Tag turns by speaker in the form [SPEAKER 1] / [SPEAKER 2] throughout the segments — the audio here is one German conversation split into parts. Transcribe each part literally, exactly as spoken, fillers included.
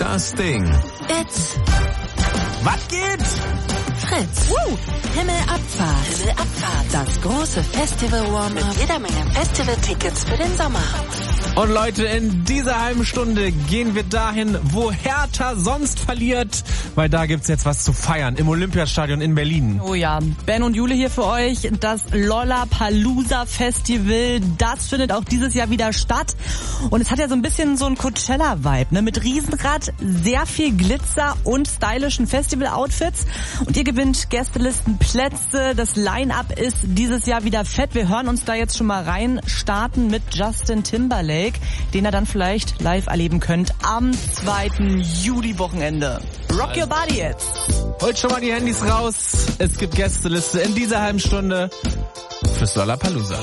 [SPEAKER 1] Broadcasting.
[SPEAKER 2] It's
[SPEAKER 1] Was geht?
[SPEAKER 2] Fritz. Woo. Himmelabfahrt. Himmelabfahrt. Das große Festival-Warm-Up. Mit jeder Menge Festival-Tickets für den Sommer.
[SPEAKER 1] Und Leute, in dieser halben Stunde gehen wir dahin, wo Hertha sonst verliert, weil da gibt's jetzt was zu feiern im Olympiastadion in Berlin.
[SPEAKER 3] Oh ja, Ben und Jule hier für euch. Das Lollapalooza Festival, das findet auch dieses Jahr wieder statt. Und es hat ja so ein bisschen so einen Coachella-Vibe, ne? Mit Riesenrad, sehr viel Glitzer und stylischen Festival-Outfits. Und ihr gewinnt Gästelistenplätze. Das Line-Up ist dieses Jahr wieder fett. Wir hören uns da jetzt schon mal rein, starten mit Justin Timberlake, den ihr dann vielleicht live erleben könnt am zweiten Juli-Wochenende. Rock your body jetzt.
[SPEAKER 1] Holt schon mal die Handys raus. Es gibt Gästeliste in dieser halben Stunde fürs Lollapalooza.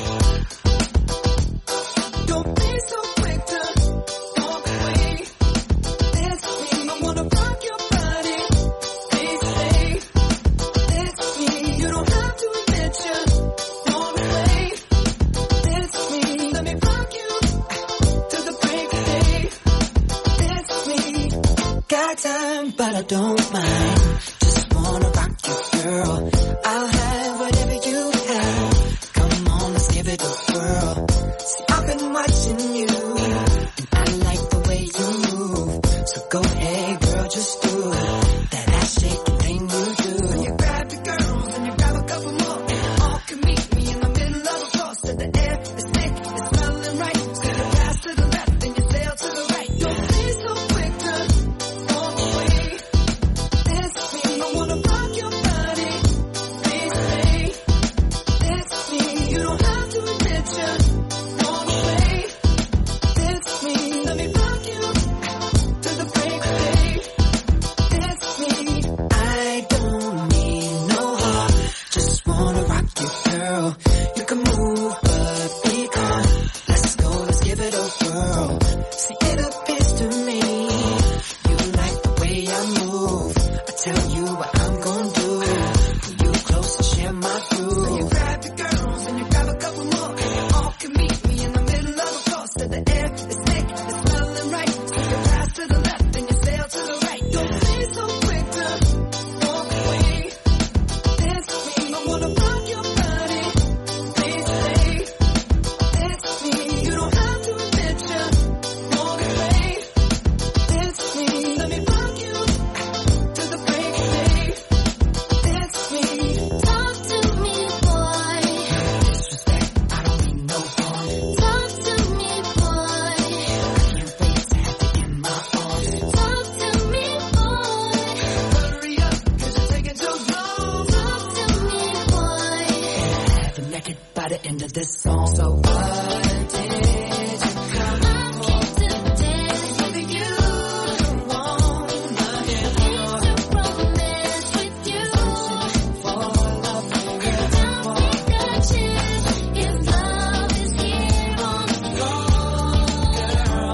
[SPEAKER 4] But I don't mind, just wanna rock you, girl. I'll have whatever you have. Come on, let's give it a whirl. See, I've been watching you, and I like the way you move. So go ahead, girl, just do it. That ass shaking thing you do. When you grab your girls and you grab a couple more, and you all can meet me in the middle of a cross. To the air, it's thick, it's smelling right. So you pass to the left, then you sail to the right. Don't be so quick to walk away. I wanna rock your body, please stay. It's me, you don't have to admit you wanna play. It's me, let me rock you to the break of day. It's me, I don't need no heart, just wanna rock you, girl. You can move, but be calm. Let's go, let's give it a whirl. See, it appears to me you like the way I move. I tell you what I'm gonna do. Pull you close and share my groove. Then you grab your girls and you grab a couple more, and you all can meet me in the middle of a cross. To the air, it's thick, it's smelling right. So you pass to the left and you sail to the right. Don't be so quick to walk away. It's me, I wanna rock your body, please stay. It's me, you don't have to admit you wanna play. It's me, let me rock you to the break of day. It's me.
[SPEAKER 5] Talk to me, boy.
[SPEAKER 4] Disrespect, I don't mean no harm.
[SPEAKER 5] Talk to me, boy.
[SPEAKER 4] Can't wait to have you in my arms.
[SPEAKER 5] Talk to me, boy.
[SPEAKER 4] Hurry up, cause you're taking too long.
[SPEAKER 5] Talk to me, boy.
[SPEAKER 4] Have you naked by the end of this song. So what did you come
[SPEAKER 5] I came to dance with you.
[SPEAKER 4] wanna
[SPEAKER 5] Into
[SPEAKER 4] get
[SPEAKER 5] romance with you.
[SPEAKER 4] for love?
[SPEAKER 5] Don't take a chance if love is here on the floor.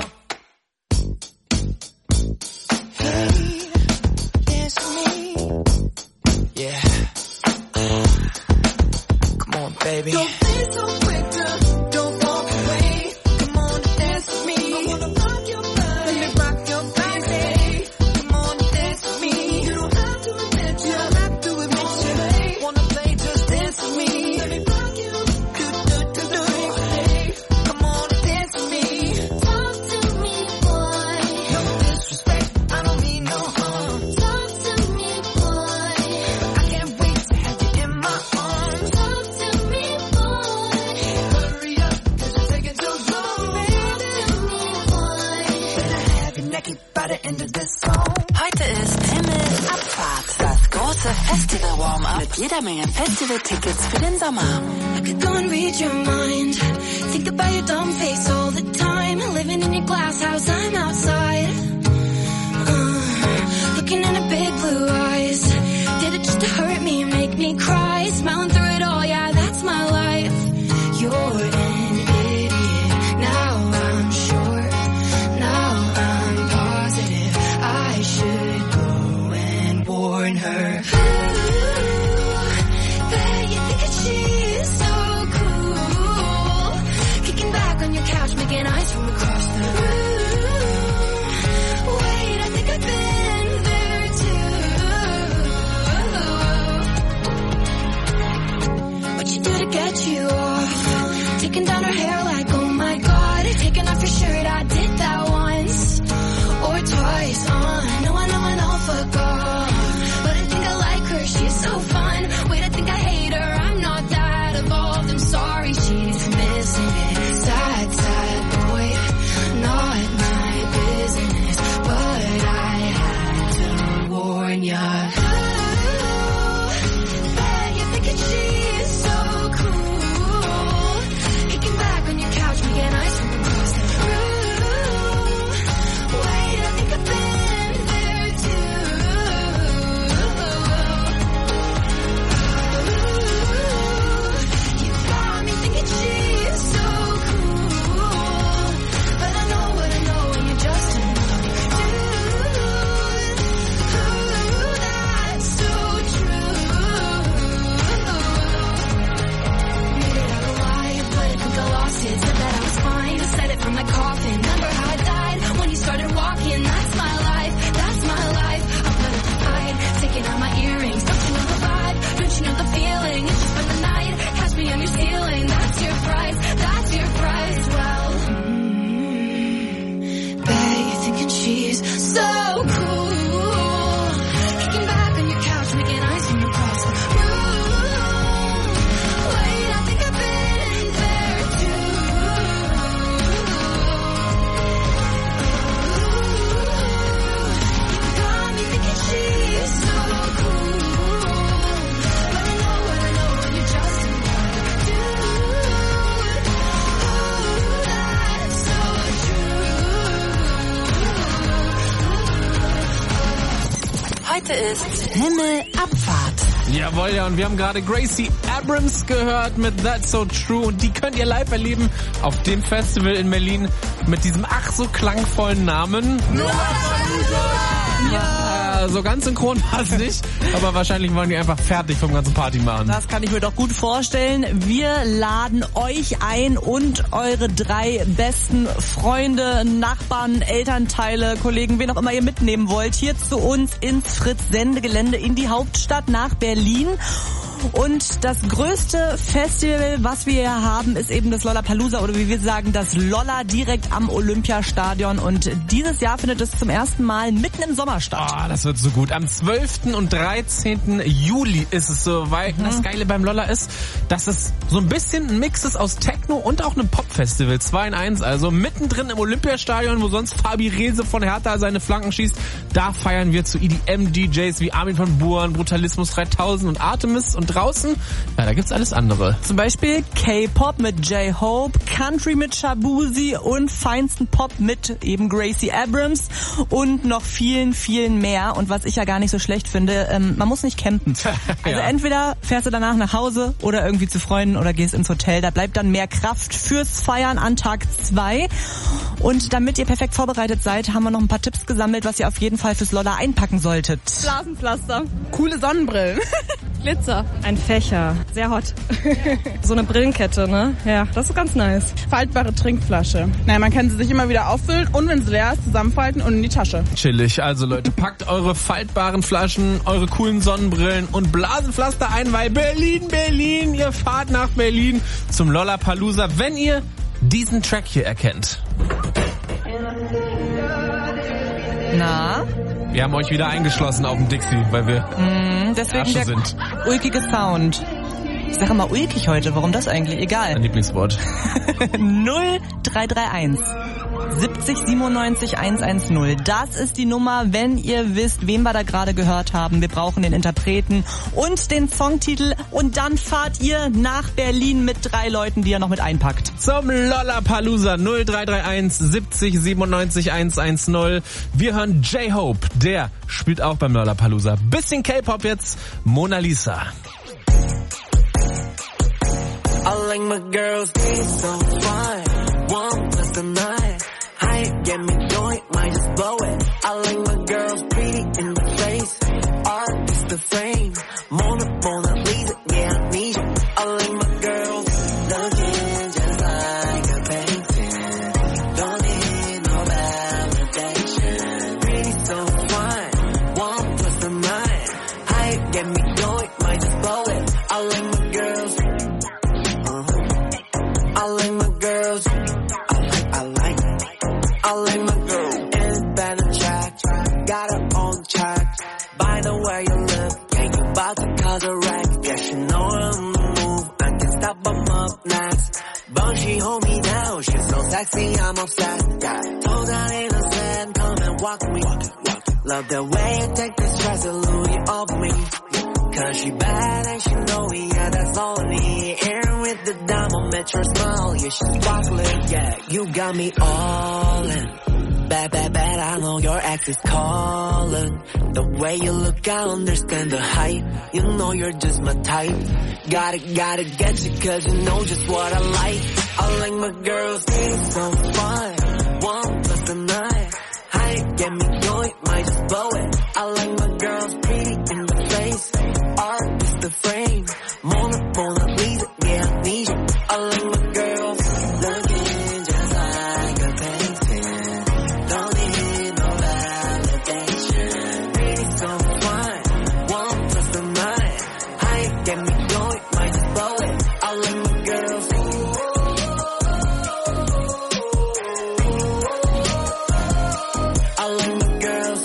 [SPEAKER 4] Hey, it's me. Yeah. Come on, baby. Don't be so quick to don't walk away. Come on, dance with me. I wanna rock your body. Let me rock your body. Come on, dance with me. You don't have to admit you don't have to admit you wanna play, just dance with me. Let me rock you. Do do do do. Hey, come on, dance with me.
[SPEAKER 5] Talk to me, boy.
[SPEAKER 4] No disrespect, I don't mean no harm.
[SPEAKER 5] Talk to me, boy.
[SPEAKER 4] I can't wait to have you in my arms.
[SPEAKER 5] Talk to me, boy.
[SPEAKER 4] Hurry up, cause you're taking too long, baby.
[SPEAKER 5] Talk to me, boy.
[SPEAKER 4] Better have you naked by the end of this song.
[SPEAKER 2] Heute ist Himmelabfahrt. Das große Festival-Warm-Up mit jeder Menge Festival-Tickets für den Sommer.
[SPEAKER 6] I could go and read your mind. Think about your dumb face all the time. Living in your glass house, I'm outside. Uh, looking into big blue eyes. Did it just to hurt me and make me cry? Smiling through it all, yeah, that's my life. You're an idiot. Now I'm sure. Now I'm positive. I should go and warn her. Bet you think that she's so cool. Kicking back on your couch, making eyes from across the room.
[SPEAKER 2] Heute ist Himmelabfahrt.
[SPEAKER 1] Jawohl, ja, und wir haben gerade Gracie Abrams gehört mit That's So True und die könnt ihr live erleben auf dem Festival in Berlin mit diesem ach so klangvollen Namen. Ja, so ganz synchron war es nicht, aber wahrscheinlich waren die einfach fertig vom ganzen Party machen.
[SPEAKER 3] Das kann ich mir doch gut vorstellen. Wir laden euch ein und eure drei besten Freunde, Nachbarn, Elternteile, Kollegen, wen auch immer ihr mitnehmen wollt, hier zu uns ins Fritz-Sendegelände in die Hauptstadt nach Berlin. Und das größte Festival, was wir hier haben, ist eben das Lollapalooza oder wie wir sagen, das Lolla direkt am Olympiastadion. Und dieses Jahr findet es zum ersten Mal mitten im Sommer statt.
[SPEAKER 1] Ah, das wird so gut. Am zwölften und dreizehnten Juli ist es soweit. Mhm. Das Geile beim Lolla ist, dass es so ein bisschen ein Mix ist aus Techno und auch einem Popfestival. zwei in eins, also mittendrin im Olympiastadion, wo sonst Fabi Rehse von Hertha seine Flanken schießt. Da feiern wir zu E D M-D Js wie Armin van Buuren, Brutalismus dreitausend und Artemis. Und draußen, ja, da gibt's alles andere.
[SPEAKER 3] Zum Beispiel K-Pop mit J-Hope, Country mit Shabuzi und feinsten Pop mit eben Gracie Abrams und noch vielen, vielen mehr. Und was ich ja gar nicht so schlecht finde, ähm, man muss nicht campen. Also
[SPEAKER 1] Ja.
[SPEAKER 3] entweder fährst du danach nach Hause oder irgendwie zu Freunden oder gehst ins Hotel. Da bleibt dann mehr Kraft fürs Feiern an Tag zwei. Und damit ihr perfekt vorbereitet seid, haben wir noch ein paar Tipps gesammelt, was ihr auf jeden Fall fürs Lolla einpacken solltet.
[SPEAKER 7] Blasenpflaster. Coole Sonnenbrillen. Glitzer. Ein Fächer. Sehr hot. So eine Brillenkette, ne? Ja, das ist ganz nice.
[SPEAKER 8] Faltbare Trinkflasche. Naja, man kann sie sich immer wieder auffüllen und wenn sie leer ist, zusammenfalten und in die Tasche.
[SPEAKER 1] Chillig. Also Leute, packt eure faltbaren Flaschen, eure coolen Sonnenbrillen und Blasenpflaster ein, weil Berlin, Berlin, ihr fahrt nach Berlin zum Lollapalooza, wenn ihr diesen Track hier erkennt.
[SPEAKER 3] Na?
[SPEAKER 1] Wir haben euch wieder eingeschlossen auf dem Dixie, weil wir
[SPEAKER 3] Mm, deswegen
[SPEAKER 1] Asche
[SPEAKER 3] der
[SPEAKER 1] sind.
[SPEAKER 3] ulkige Sound. Ich sage mal ulkig heute, warum das eigentlich?
[SPEAKER 1] Mein
[SPEAKER 3] Egal.
[SPEAKER 1] Lieblingswort.
[SPEAKER 3] null drei drei eins siebzig siebenundneunzig hundertzehn. Das ist die Nummer, wenn ihr wisst, wen wir da gerade gehört haben. Wir brauchen den Interpreten und den Songtitel und dann fahrt ihr nach Berlin mit drei Leuten, die ihr noch mit einpackt.
[SPEAKER 1] Zum Lollapalooza null drei drei eins siebzig siebenundneunzig hundertzehn. Wir hören J-Hope, der spielt auch beim Lollapalooza. Bisschen K-Pop jetzt, Mona Lisa.
[SPEAKER 4] I like my girls be so fine. One plus the nine. Height get me going, might just blow it. I like my girls pretty in the face. Art is the frame. Mona, Mona Lisa, yeah, I need you. I like my girls looking just like a painting. Don't need no validation. Pretty so fine. One plus the nine. Height get me going, might just blow it. I like my girls. I like my girls. I like, I like. I like my girl. Independent track. Got her own track. By the way you look, yeah, you about to cause a wreck. Yeah, she know I'm the move. I can stop, I'm up next. But she hold me down. She's so sexy, I'm obsessed. Yeah, told that ain't a sand. Come and walk with me. Walk it, walk it. Love the way you take this stress and Louis off me. Cause she bad and she know me, yeah, that's all I need. Air with the diamond, metro smile, yeah, she's sparkling, yeah. You got me all in. Bad, bad, bad, I know your ex is calling. The way you look, I understand the hype. You know you're just my type. Gotta, gotta get you cause you know just what I like. I like my girls being so fun. One plus the nine. Height get me going, might just blow it. I like my girls pretty in the face. Art is the frame. Mona, Mona Lisa, yeah, I need you. I like my girls looking just like a painting. Don't need no validation. Pretty so fine. One plus the nine. Height get me going, might just blow it. I like my girls. I like my girls.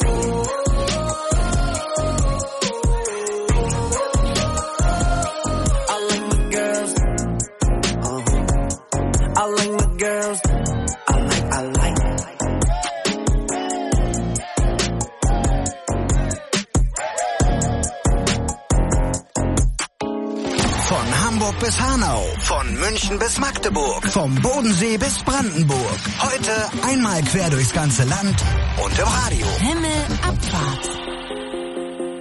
[SPEAKER 4] I like my girls. Uh-huh. I like my girls. I like, I like.
[SPEAKER 9] Von Hamburg bis Hanau, von München bis Magdeburg, vom Bodensee bis Brandenburg. Heute einmal quer durchs ganze Land und im Radio.
[SPEAKER 2] Himmelabfahrt.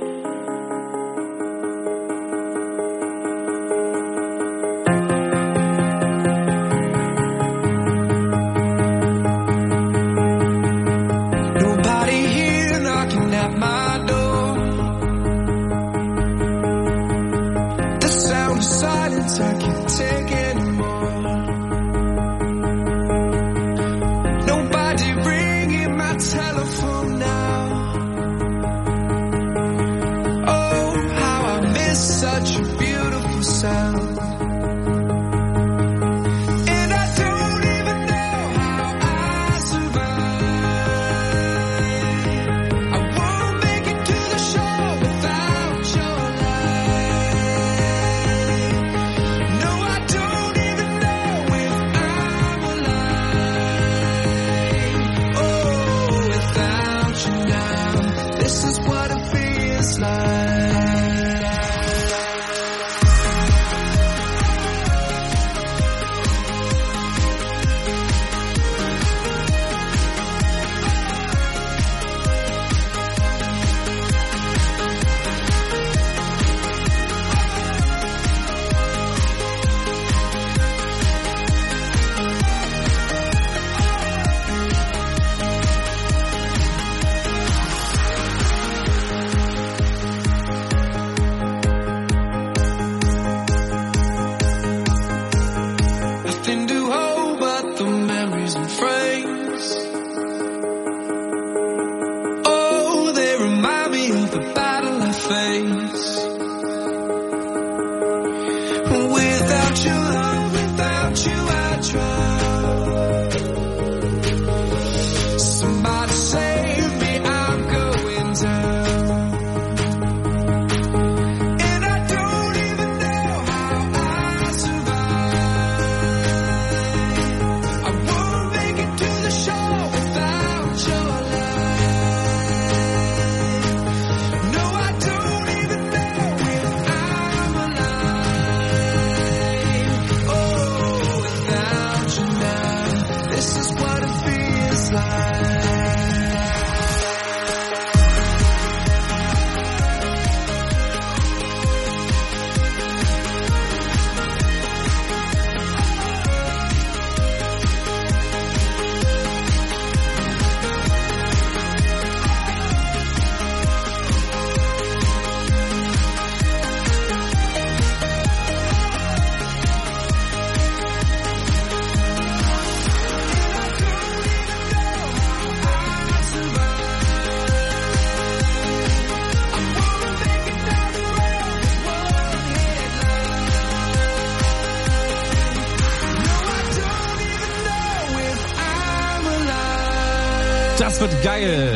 [SPEAKER 1] wird geil.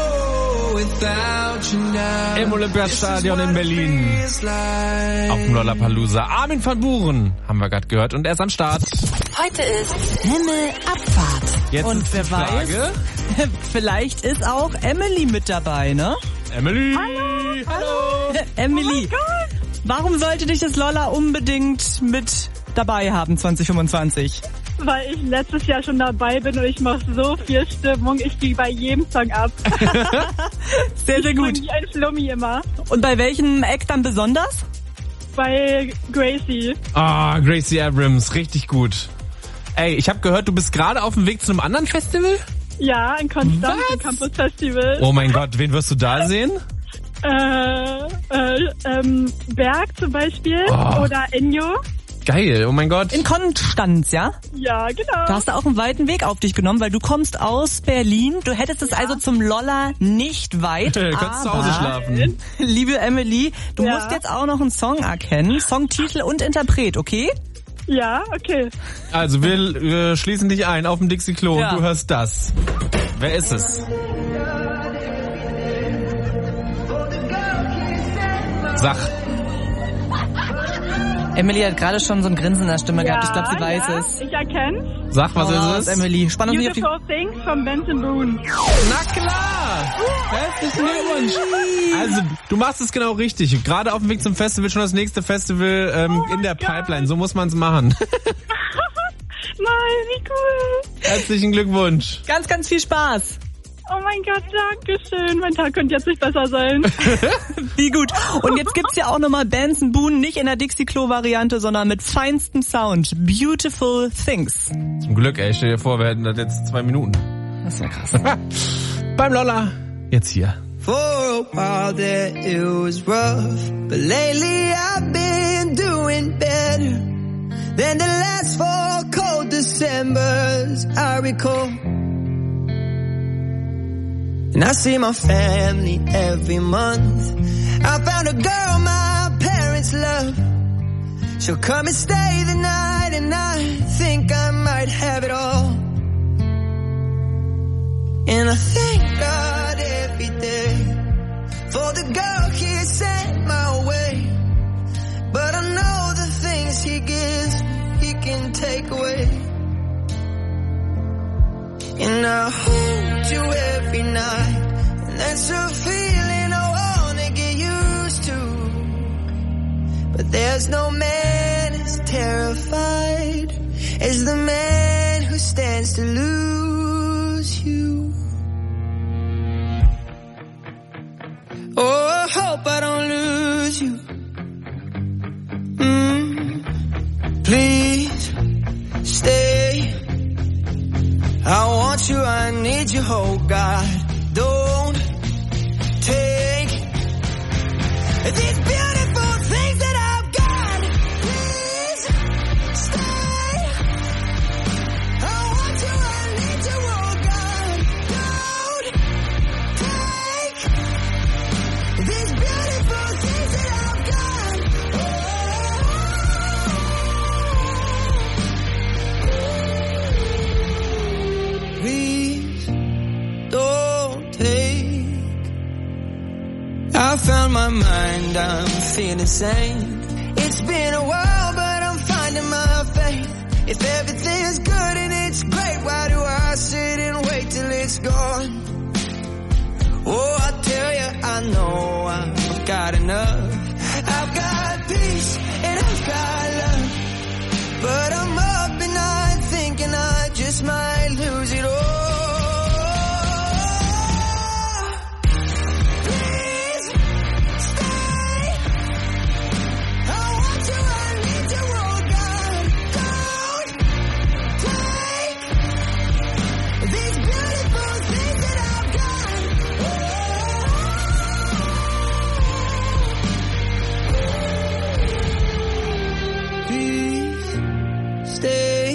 [SPEAKER 1] Im Olympiastadion in Berlin. Auf dem Lollapalooza. Armin van Buuren haben wir gerade gehört und er ist am Start.
[SPEAKER 2] Heute ist Himmelabfahrt.
[SPEAKER 1] Jetzt
[SPEAKER 3] Und
[SPEAKER 1] ist
[SPEAKER 3] wer
[SPEAKER 1] die
[SPEAKER 3] weiß,
[SPEAKER 1] Frage.
[SPEAKER 3] vielleicht ist auch Emily mit dabei, ne?
[SPEAKER 1] Emily. Hallo. Hallo.
[SPEAKER 3] Emily, warum sollte dich das Lolla unbedingt mit dabei haben zwanzig fünfundzwanzig?
[SPEAKER 10] Weil ich letztes Jahr schon dabei bin und ich mache so viel Stimmung. Ich gehe bei jedem Song ab.
[SPEAKER 3] Sehr, sehr
[SPEAKER 10] Ich
[SPEAKER 3] gut.
[SPEAKER 10] bin wie ein Flummi immer.
[SPEAKER 3] Und bei welchem Act dann besonders?
[SPEAKER 10] Bei Gracie.
[SPEAKER 1] Ah, Gracie Abrams, richtig gut. Ey, ich habe gehört, du bist gerade auf dem Weg zu einem anderen Festival?
[SPEAKER 10] Ja, in Konstanz,
[SPEAKER 1] Was?
[SPEAKER 10] im Campus Festival.
[SPEAKER 1] Oh mein Gott, wen wirst du da sehen?
[SPEAKER 10] Äh, äh, ähm, Berg zum Beispiel.
[SPEAKER 1] Oh.
[SPEAKER 10] Oder Enyo.
[SPEAKER 1] Geil, oh mein Gott.
[SPEAKER 3] In Konstanz, ja?
[SPEAKER 10] Ja, genau.
[SPEAKER 3] Da hast du auch einen weiten Weg auf dich genommen, weil du kommst aus Berlin. Du hättest es also zum Lolla nicht weit.
[SPEAKER 1] Du kannst zu Hause
[SPEAKER 3] aber,
[SPEAKER 1] schlafen.
[SPEAKER 3] liebe Emily, du
[SPEAKER 10] Ja.
[SPEAKER 3] musst jetzt auch noch einen Song erkennen. Songtitel und Interpret, okay?
[SPEAKER 10] Ja, okay.
[SPEAKER 1] Also wir, wir schließen dich ein auf dem Dixie-Klo
[SPEAKER 3] Ja.
[SPEAKER 1] und du hörst das. Wer ist es? Sag.
[SPEAKER 3] Emily hat gerade schon so ein Grinsen in der Stimme gehabt.
[SPEAKER 10] Ja,
[SPEAKER 3] Ich glaube, sie weiß
[SPEAKER 10] ja,
[SPEAKER 3] es.
[SPEAKER 10] Ich erkenn's.
[SPEAKER 1] Sag, was
[SPEAKER 3] Hau raus,
[SPEAKER 1] ist es?
[SPEAKER 3] Emily, spann uns nicht auf die...
[SPEAKER 10] Beautiful Things von Benson Boone.
[SPEAKER 1] Na klar! Herzlichen Glückwunsch! Also, du machst es genau richtig. Gerade auf dem Weg zum Festival, schon das nächste Festival ähm,
[SPEAKER 10] Oh
[SPEAKER 1] in der
[SPEAKER 10] mein Gott.
[SPEAKER 1] Pipeline. So muss man es machen.
[SPEAKER 10] Nein, wie cool.
[SPEAKER 1] Herzlichen Glückwunsch.
[SPEAKER 3] Ganz, ganz viel Spaß.
[SPEAKER 10] Oh mein Gott, danke schön. Mein Tag könnte jetzt nicht besser sein.
[SPEAKER 3] Wie gut. Und jetzt gibt's ja auch nochmal Benson Boone, nicht in der Dixie-Klo-Variante, sondern mit feinstem Sound. Beautiful Things.
[SPEAKER 1] Zum Glück, ey. Stell dir vor, wir hätten das jetzt zwei Minuten.
[SPEAKER 3] Das ist ja krass.
[SPEAKER 1] Beim Lolla. Jetzt hier.
[SPEAKER 4] For a while there it was rough, but lately I've been doing better than the last four cold Decembers I recall. And I see my family every month. I found a girl my parents love. She'll come and stay the night, and I think I might have it all. And I thank God every day for the girl he sent my way. But I know the things he gives, he can take away. And I hold you every night, and that's a feeling I wanna get used to. But there's no man as terrified as the man who stands to lose you. Oh, I hope I don't lose you. Mm, please stay. I want you, I need you, oh God. Don't take these beautiful things that I've got. Please stay. I want you, I need you, oh God. Don't take these beautiful things that I've got. Please don't take. I found my mind, I'm feeling sane. It's been a while, but I'm finding my faith. If everything's good and it's great, why do I sit and wait till it's gone? Oh, I tell you, I know I've got enough. I've got peace and I've got love. But I'm up and I'm thinking I just might lose it all. Please stay. I want you, I need you, oh God. Don't take these beautiful things that I've got. Please stay.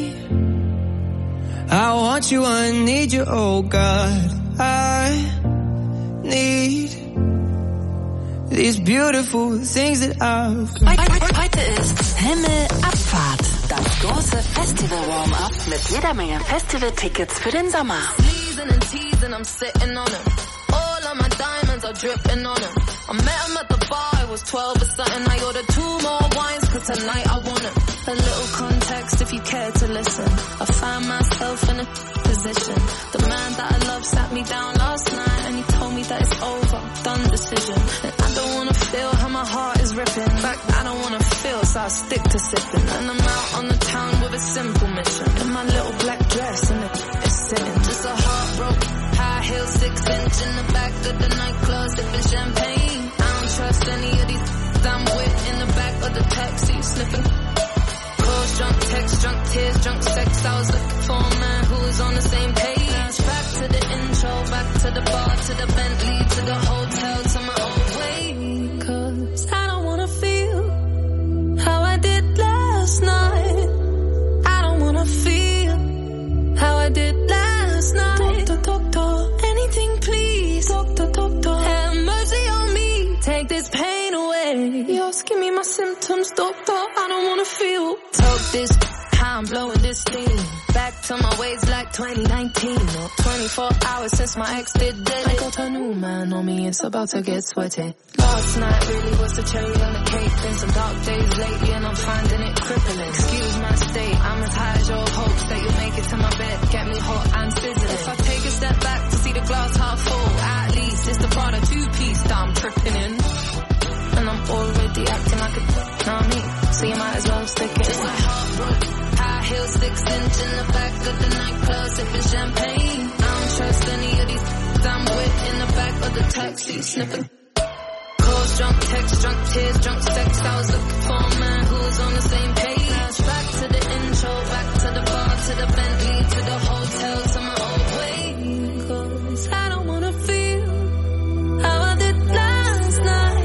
[SPEAKER 4] I want you, I need you, oh God. I need these beautiful things that I've got.
[SPEAKER 2] Heute ist Himmelabfahrt. Das große Festival-Warm-Up mit jeder Menge Festival-Tickets für den Sommer.
[SPEAKER 11] and T's and I'm sitting on them. All of my diamonds are dripping on them. I met him at the bar, I was twelve or something. I ordered two more wines, cause tonight I want it. A little context if you care to listen. I found myself in a position. The man that I love sat me down last night and he told me that it's over, done decision. And I don't wanna feel how my heart is ripping. In fact, I don't wanna feel, so I stick to sipping. And I'm out on the town with a simple mission. In my little black dress and it's sitting. Just a heartbroken, high heel, six inch in the back of the nightclub, sipping champagne. I don't trust any of these I'm with in the back of the taxi, slipping. Calls, drunk text, drunk tears, drunk sex. I was looking for a man who was on the same page. Back to the intro, back to the bar, to the Bentley, to the hotel, to my own way. Cause I don't wanna feel how I did last night. I don't wanna feel how I did last night. Doctor, doctor, anything please. Doctor, doctor, have mercy on me. Take this pain away. You're asking me my symptoms, doctor. I don't wanna feel. Talk this, how I'm blowing this steam. Back to my ways like twenty nineteen. Or twenty-four hours since my ex did it. I got a new man on me, it's about to get sweaty. Last night really was the cherry on the cake. Been some dark days lately and I'm finding it crippling. Excuse my state, I'm as high as your hopes that you'll make it to my bed. Get me hot and sizzling. If I take a step back to see the glass half full, at least it's the Prada two-piece that I'm tripping in. And I'm already acting like a know me, so you might as well stick it. It's like heartbroken, high heel, six inch in the back of the nightclub, sipping champagne. I don't trust any of these I'm with in the back of the taxi, sniffing. Calls, drunk text, drunk tears, drunk sex. I was looking for a man who was on the same page. Back to the intro, back to the bar, to the Bentley, to the hotel, to my old way. Cause I don't wanna feel how I did last night.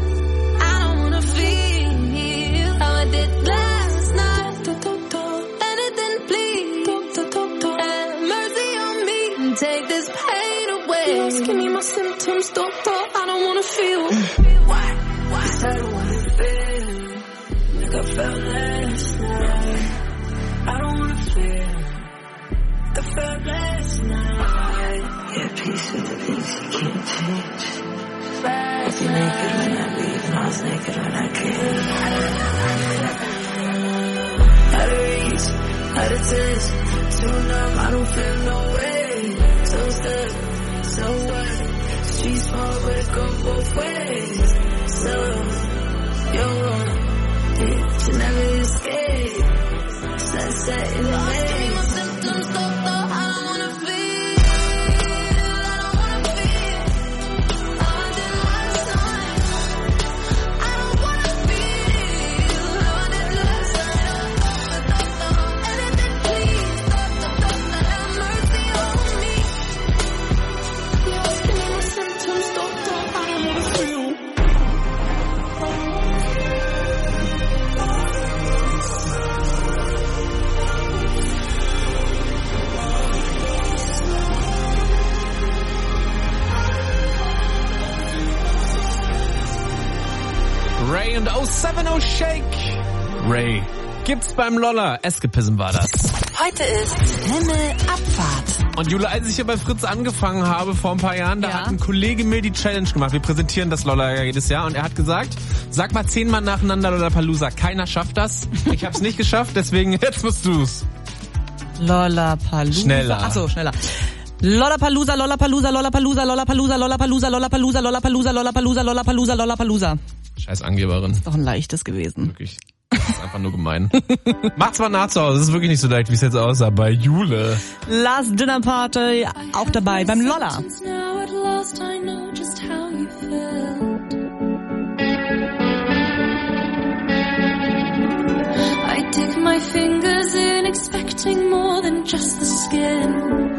[SPEAKER 11] Did last night. Anything please. Have mercy on me. Take this pain away. You're asking me my symptoms, doctor. I don't wanna feel. Why? Why? Cause I don't wanna feel like I felt last night. I don't wanna feel like I felt last night. Yeah, peace with the peace you can't change. Last You're naked when I leave and I was naked when I came. Out of reach, out of touch, too numb, I don't feel no way. So stuck, so what? Streets small but it go both ways. So, you're wrong, you should never escape. Sunset in the maze. My symptoms, doctor, I don't wanna feel.
[SPEAKER 1] Ray und oh seven oh Shake. Ray. Gibt's beim Lolla. Eskapism war das.
[SPEAKER 2] Heute ist Himmelabfahrt.
[SPEAKER 1] Und Jule, als ich hier bei Fritz angefangen habe vor ein paar Jahren, da
[SPEAKER 3] Ja.
[SPEAKER 1] hat ein Kollege mir die Challenge gemacht. Wir präsentieren das Lolla ja jedes Jahr und er hat gesagt, sag mal zehnmal nacheinander Lollapalooza. Keiner schafft das. Ich hab's nicht geschafft, deswegen jetzt musst du's.
[SPEAKER 3] Lollapalooza.
[SPEAKER 1] Schneller.
[SPEAKER 3] Achso, schneller. Lollapalooza, Lollapalooza, Lollapalooza, Lollapalooza, Lollapalooza, Lollapalooza, Lollapalooza, Lollapalooza, Lollapalooza, Lollapalooza.
[SPEAKER 1] Scheiß Angeberin.
[SPEAKER 3] Ist doch ein leichtes gewesen.
[SPEAKER 1] Wirklich. Das ist einfach nur gemein. Macht's mal nach zu Hause. Das ist wirklich nicht so leicht, wie es jetzt aussah bei Jule.
[SPEAKER 3] Last Dinner Party auch dabei beim Lolla.
[SPEAKER 5] Now at last I know just how you felt. I dig my fingers in, expecting more than just the skin.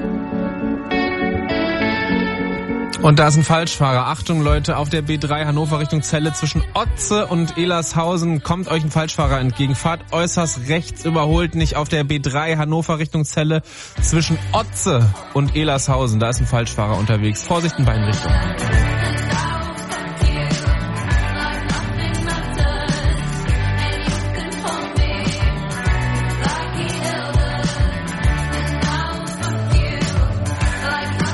[SPEAKER 1] Und da ist ein Falschfahrer. Achtung Leute, auf der B drei Hannover Richtung Celle zwischen Otze und Elershausen kommt euch ein Falschfahrer entgegen. Fahrt äußerst rechts, überholt nicht auf der B drei Hannover Richtung Celle zwischen Otze und Elershausen. Da ist ein Falschfahrer unterwegs. Vorsicht in beiden Richtungen.
[SPEAKER 5] Like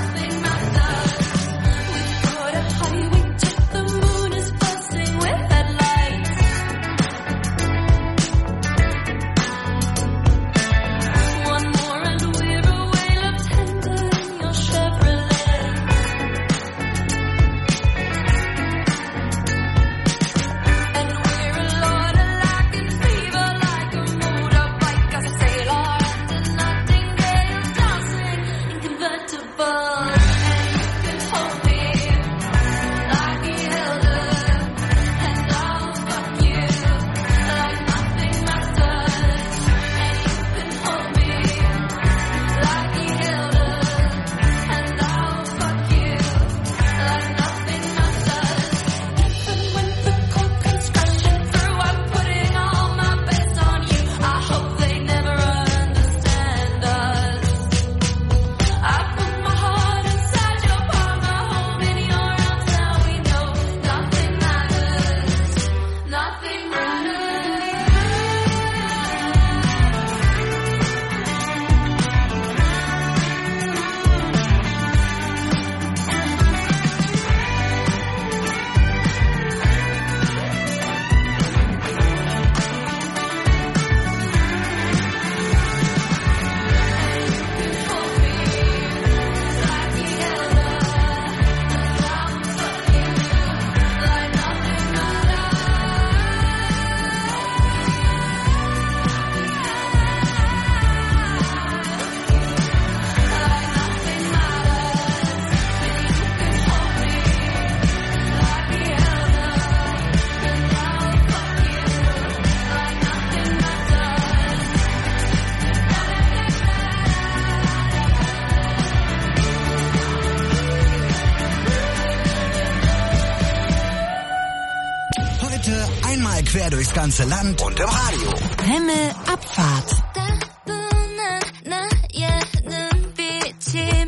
[SPEAKER 9] Einmal quer durchs ganze Land und im Radio.
[SPEAKER 2] Himmelabfahrt.
[SPEAKER 5] 따분한 나의 눈빛이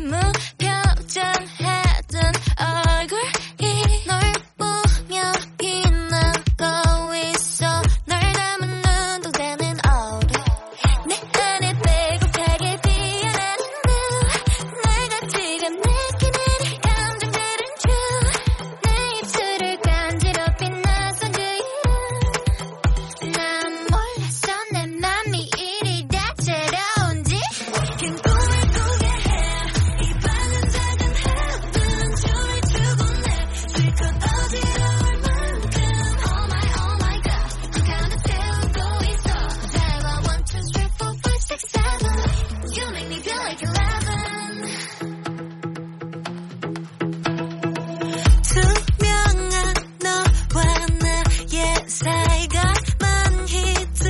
[SPEAKER 5] 무표정해둔 얼굴이 널 보며 빛나고 있어. 널 닮은 눈동자는 어려. 내 안에 빼곡하게 피어나는 너. 내가 지금 느끼는 이 감정들은 true. 내 입술을 간지럽힌 낯선 그 이유. 난 몰랐어 내 맘이 이리 다채로운지. 긴 꿈을 꾸게 해. 이 방은 작은 heaven. 줄을 주고 내 실컷 어지러울 만큼. Oh my oh my god. 한 칸을 채우고 있어. 제발 one two three four five six seven. You make me feel like eleven. 투명한 너와 나의 사이가 많이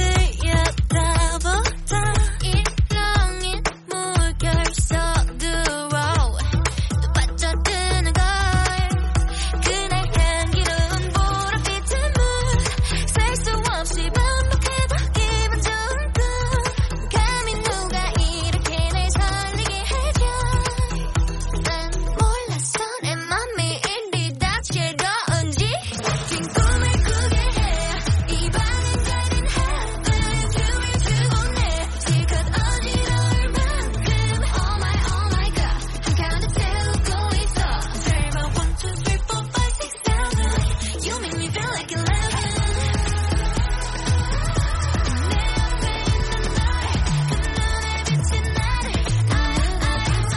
[SPEAKER 5] 들여다보다 일렁인 물결 속으로 또 빠져드는 걸. 그날 향기로운 보랏빛을 셀 수 없이 반복해도 기분 좋은 꿈. 감히 누가 이렇게 날 설레게 해줘. 난 몰랐어 내 맘이 이리 다채로운지. 긴 꿈을 꾸게 해. 이 방은 작은 heaven. 줄을 주고 내 실컷 어지러울 만큼. Oh my oh my god. 한 칸을 채우고 있어. 제발 one two three four five six seven. You make me feel like eleven. 내 앞에 있는 널, 그 눈에 비친 나를. I, I, I.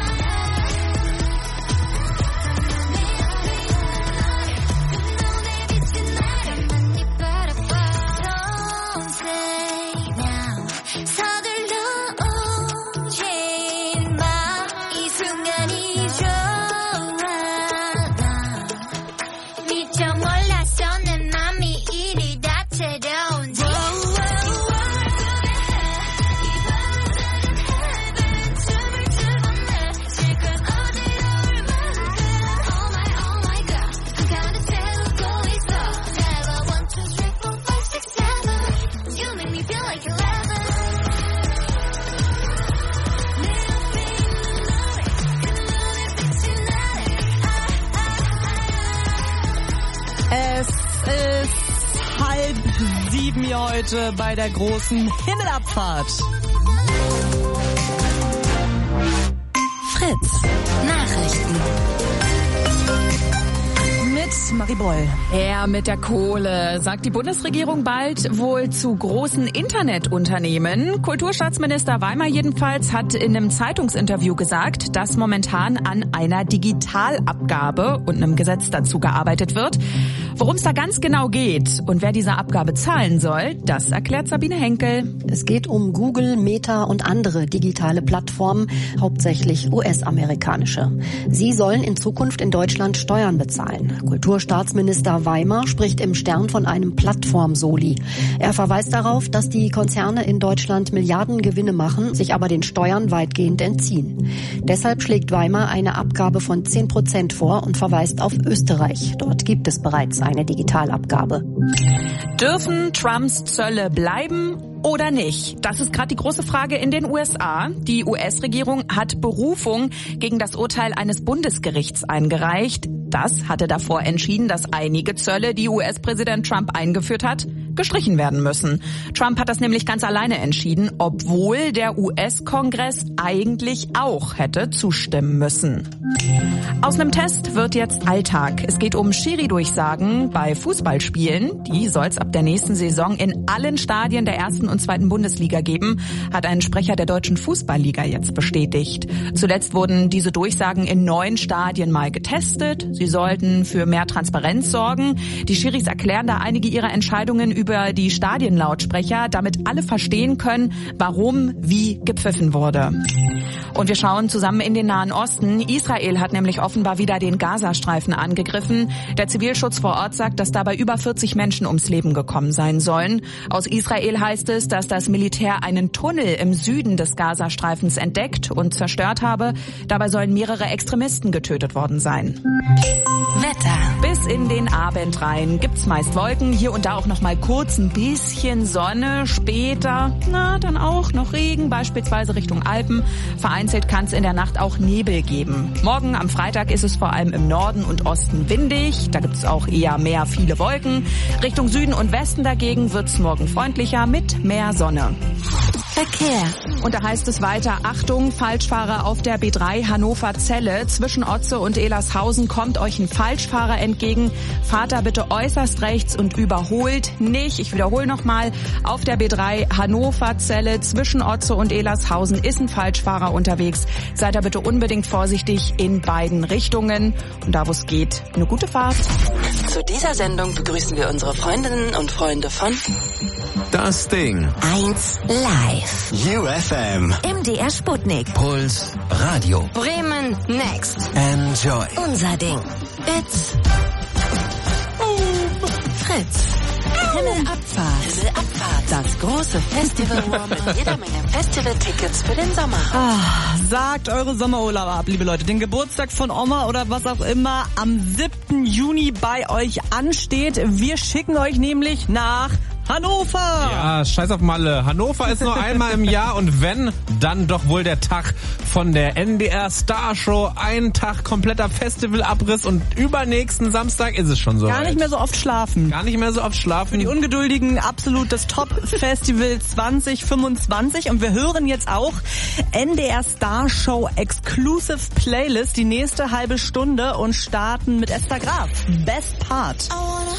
[SPEAKER 5] 많이 바라봐. Don't say now. 서둘러 오지 마. 이 순간이 좋아. 나 미처 몰랐어 내 맘이 이리 다채로운지. 이 밤은 작은 heaven. 춤을 추고 내 실컷 어지러울 만큼. Oh my oh my god. 한 칸을 채우고 있어. 제발 one two three four five six seven. You make me feel like eleven. 내 앞에 있는 너를, 그 눈에 비친 나를.
[SPEAKER 3] Es ist halb sieben hier heute bei der großen Himmelabfahrt.
[SPEAKER 2] Fritz. Nachrichten.
[SPEAKER 3] Mit Marie Boll.
[SPEAKER 12] Ja, mit der Kohle sagt die Bundesregierung bald wohl zu großen Internetunternehmen. Kulturstaatsminister Weimer jedenfalls hat in einem Zeitungsinterview gesagt, dass momentan an einer Digitalabgabe und einem Gesetz dazu gearbeitet wird. Worum es da ganz genau geht und wer diese Abgabe zahlen soll, das erklärt Sabine Henkel.
[SPEAKER 13] Es geht um Google, Meta und andere digitale Plattformen, hauptsächlich U S-amerikanische. Sie sollen in Zukunft in Deutschland Steuern bezahlen. Kulturstaatsminister Weimer spricht im Stern von einem Plattform-Soli. Er verweist darauf, dass die Konzerne in Deutschland Milliardengewinne machen, sich aber den Steuern weitgehend entziehen. Deshalb schlägt Weimer eine Abgabe von zehn Prozent vor und verweist auf Österreich. Dort gibt es bereits eine Digitalabgabe.
[SPEAKER 12] Dürfen Trumps Zölle bleiben oder nicht? Das ist gerade die große Frage in den U S A. Die U S-Regierung hat Berufung gegen das Urteil eines Bundesgerichts eingereicht. Das hatte davor entschieden, dass einige Zölle, die U S-Präsident Trump eingeführt hat, gestrichen werden müssen. Trump hat das nämlich ganz alleine entschieden, obwohl der U S-Kongress eigentlich auch hätte zustimmen müssen. Aus einem Test wird jetzt Alltag. Es geht um Schiri-Durchsagen bei Fußballspielen. Die soll es ab der nächsten Saison in allen Stadien der ersten und zweiten Bundesliga geben, hat ein Sprecher der Deutschen Fußballliga jetzt bestätigt. Zuletzt wurden diese Durchsagen in neun Stadien mal getestet. Sie sollten für mehr Transparenz sorgen. Die Schiris erklären da einige ihrer Entscheidungen über die Stadienlautsprecher, damit alle verstehen können, warum wie gepfiffen wurde. Und wir schauen zusammen in den Nahen Osten. Israel hat nämlich offenbar wieder den Gazastreifen angegriffen. Der Zivilschutz vor Ort sagt, dass dabei über vierzig Menschen ums Leben gekommen sein sollen. Aus Israel heißt es, dass das Militär einen Tunnel im Süden des Gazastreifens entdeckt und zerstört habe. Dabei sollen mehrere Extremisten getötet worden sein.
[SPEAKER 2] Wetter.
[SPEAKER 12] Bis in in den Abend rein gibt's meist Wolken, hier und da auch noch mal kurz ein bisschen Sonne. Später, na, dann auch noch Regen, beispielsweise Richtung Alpen. Vereinzelt kann es in der Nacht auch Nebel geben. Morgen am Freitag ist es vor allem im Norden und Osten windig. Da gibt's auch eher mehr viele Wolken. Richtung Süden und Westen dagegen wird's morgen freundlicher mit mehr Sonne.
[SPEAKER 2] Verkehr.
[SPEAKER 12] Und da heißt es weiter, Achtung, Falschfahrer auf der B drei Hannover-Zelle. Zwischen Otze und Elershausen kommt euch ein Falschfahrer entgegen. Fahrt da bitte äußerst rechts und überholt nicht. Ich wiederhole nochmal, auf der B drei Hannover-Zelle zwischen Otze und Elershausen ist ein Falschfahrer unterwegs. Seid da bitte unbedingt vorsichtig in beiden Richtungen. Und da, wo es geht, eine gute Fahrt.
[SPEAKER 2] Zu dieser Sendung begrüßen wir unsere Freundinnen und Freunde von
[SPEAKER 9] Das Ding.
[SPEAKER 2] eins Live.
[SPEAKER 9] U F M.
[SPEAKER 2] M D R Sputnik.
[SPEAKER 9] Puls Radio.
[SPEAKER 2] Bremen Next.
[SPEAKER 9] Enjoy.
[SPEAKER 2] Unser Ding. It's Fritz. Himmelabfahrt. Himmelabfahrt. Das große Festival mit jeder Menge Festival-Tickets für den Sommer.
[SPEAKER 3] Ah, sagt eure Sommerurlaub ab, liebe Leute. Den Geburtstag von Oma oder was auch immer am siebten Juni bei euch ansteht. Wir schicken euch nämlich nach Hannover!
[SPEAKER 1] Ja, scheiß auf Malle. Hannover ist nur einmal im Jahr und wenn, dann doch wohl der Tag von der N D R Star Show. Ein Tag kompletter Festivalabriss und übernächsten Samstag ist es schon so.
[SPEAKER 3] Gar nicht mehr so oft schlafen.
[SPEAKER 1] Gar nicht mehr so oft schlafen.
[SPEAKER 3] Für die Ungeduldigen absolut das Top-Festival zwanzig fünfundzwanzig und wir hören jetzt auch N D R Star Show Exclusive Playlist, die nächste halbe Stunde und starten mit Esther Graf. Best Part.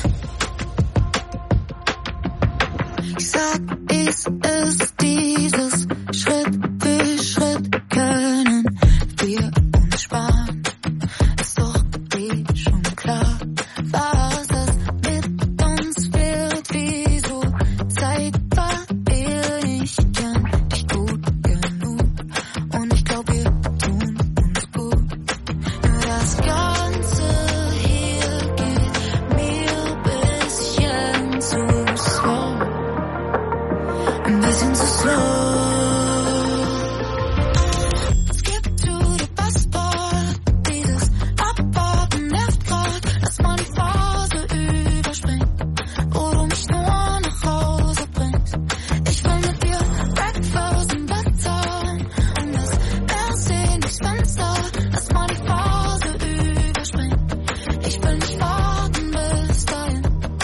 [SPEAKER 6] Ich sag, es ist dieses Schritt für Schritt können wir uns sparen. Ist doch eh schon klar, was es mit uns wird. Wieso Zeit war ihr nicht gern dich gut genug. Und ich glaub, wir tun uns gut. Nur das Ganze hier geht mir bisschen zu slow. Ein bisschen zu slow. Skip to the bus stop. Dieses Abwarten nervt grad. Lass mal die Phase überspringen, wo du mich nur nach Hause bringst. Ich will mit dir Breakfast im Bett haben und das Fernsehen durchs Fenster. Lass mal die Phase überspringen. Ich will nicht warten bis dahin.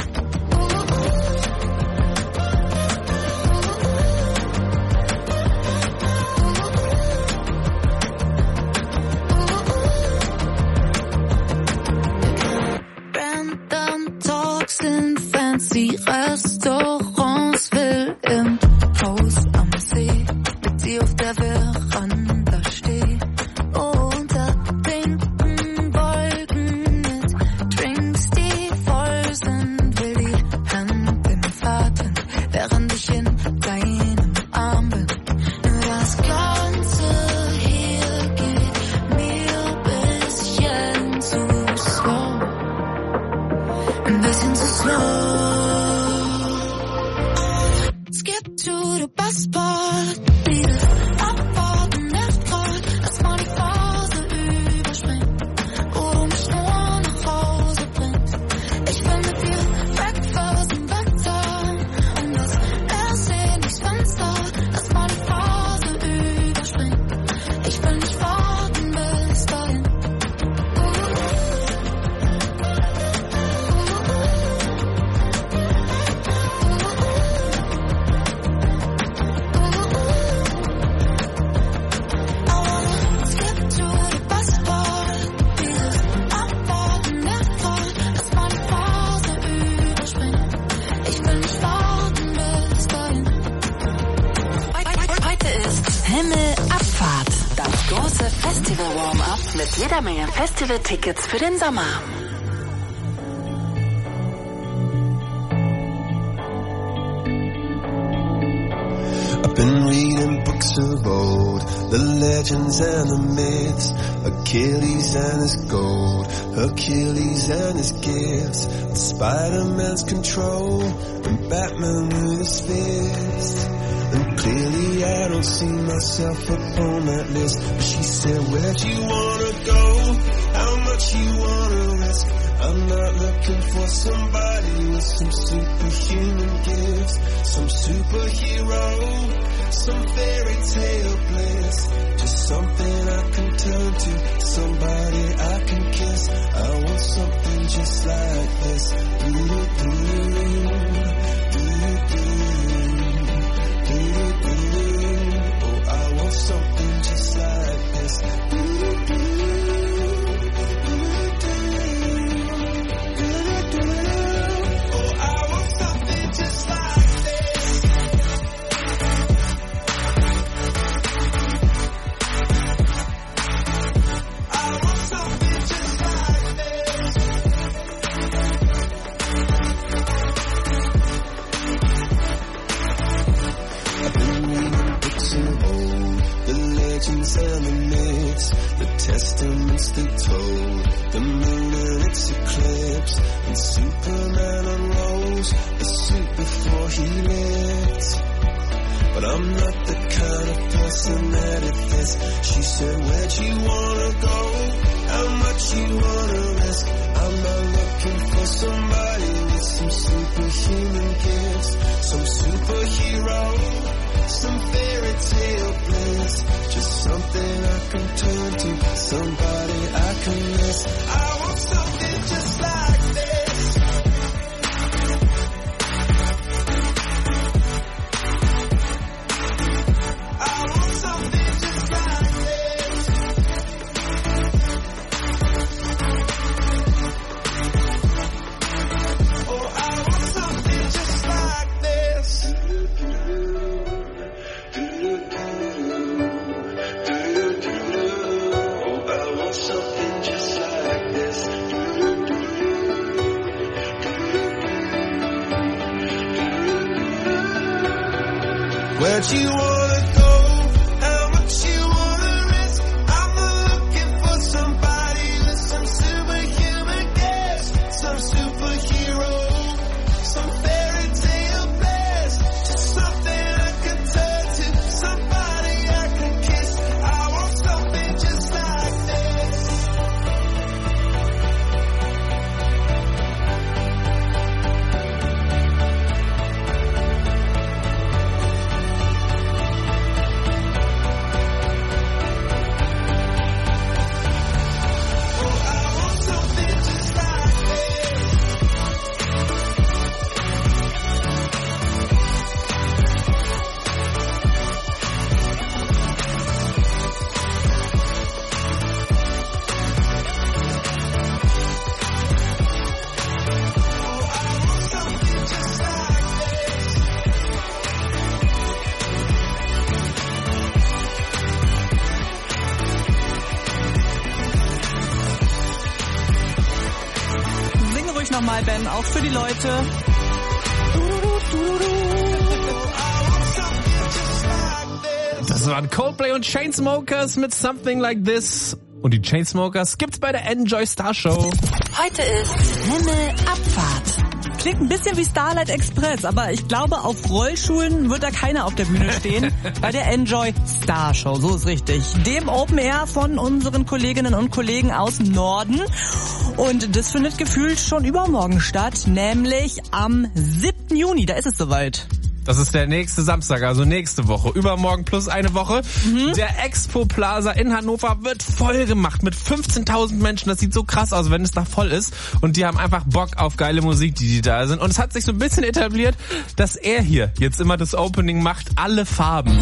[SPEAKER 6] Random Talks in fancy Restaurants, will im Haus am See mit dir auf der Veranda stehen. Unter pinken Wolken mit Drinks, die voll sind, will die Hand in Fahrten, während ich in deinem Arm bin. Nur das Ganze hier geht mir bisschen zu slow. Ein bisschen zu slow. Skip to the bus part. Dieses Abwarten nervt grad. Lass mal die Phase überspringen, wo du mich nur nach Hause bringst. Ich will mit dir Breakfast im Bett haben und das Fernsehen durchs Fenster. Lass mal die Phase überspringen. Ich will nicht warten bis dahin. Skip to the bus stop. Dieses Abwarten nervt grad. Lass mal die Phase überspringen. Ich will nicht warten bis dahin.
[SPEAKER 2] Heute ist Himmelabfahrt. Das große Festival-Warm-Up mit jeder Menge Festival-Tickets für den Sommer.
[SPEAKER 14] I've been reading books of old, the legends and the myths, Achilles and his gold, Hercules and his gifts, and Spider-Man's control, and Batman with his fist. And clearly I don't see myself upon that list. But she said, where'd you wanna go? How much much you wanna risk. I'm not looking for somebody with some superhuman gifts, some superhero, some fairy tale bliss. Just something I can turn to, somebody I can kiss. I want something just like this. Do-do-do-do, do-do-do-do. Oh, I want something just like this. Do-do-do. And the myths, the testaments they told, the moon and its eclipse, and Superman unrolls the suit before he lived. But I'm not the kind of person that it fits. She said, where'd you wanna go? How much you wanna risk? I'm not looking for somebody with some superhuman gifts, some superhero, some fairy tale bliss. Just something I can turn to, somebody I can miss. I want something just like this. I want something just like this. Oh, I want something just like this. Where'd you wanna go? How much you wanna risk? I'm not looking for somebody with some superhuman gifts, some superhero, some fairy tale bliss. Just something I can turn to, somebody I can kiss. I want something just like this.
[SPEAKER 3] Nochmal, Ben, auch für die Leute.
[SPEAKER 1] Das waren Coldplay und Chainsmokers mit Something Like This. Und die Chainsmokers gibt's bei der Enjoy Star Show.
[SPEAKER 2] Heute ist Himmelabfahrt.
[SPEAKER 3] Klingt ein bisschen wie Starlight Express, aber ich glaube, auf Rollschuhen wird da keiner auf der Bühne stehen. Bei der Enjoy Star Show, so ist richtig. Dem Open Air von unseren Kolleginnen und Kollegen aus dem Norden. Und das findet gefühlt schon übermorgen statt, nämlich am siebten Juni, da ist es soweit.
[SPEAKER 1] Das ist der nächste Samstag, also nächste Woche. Übermorgen plus eine Woche. Mhm. Der Expo Plaza in Hannover wird voll gemacht mit fünfzehntausend Menschen. Das sieht so krass aus, wenn es da voll ist. Und die haben einfach Bock auf geile Musik, die die da sind. Und es hat sich so ein bisschen etabliert, dass er hier jetzt immer das Opening macht. Alle Farben.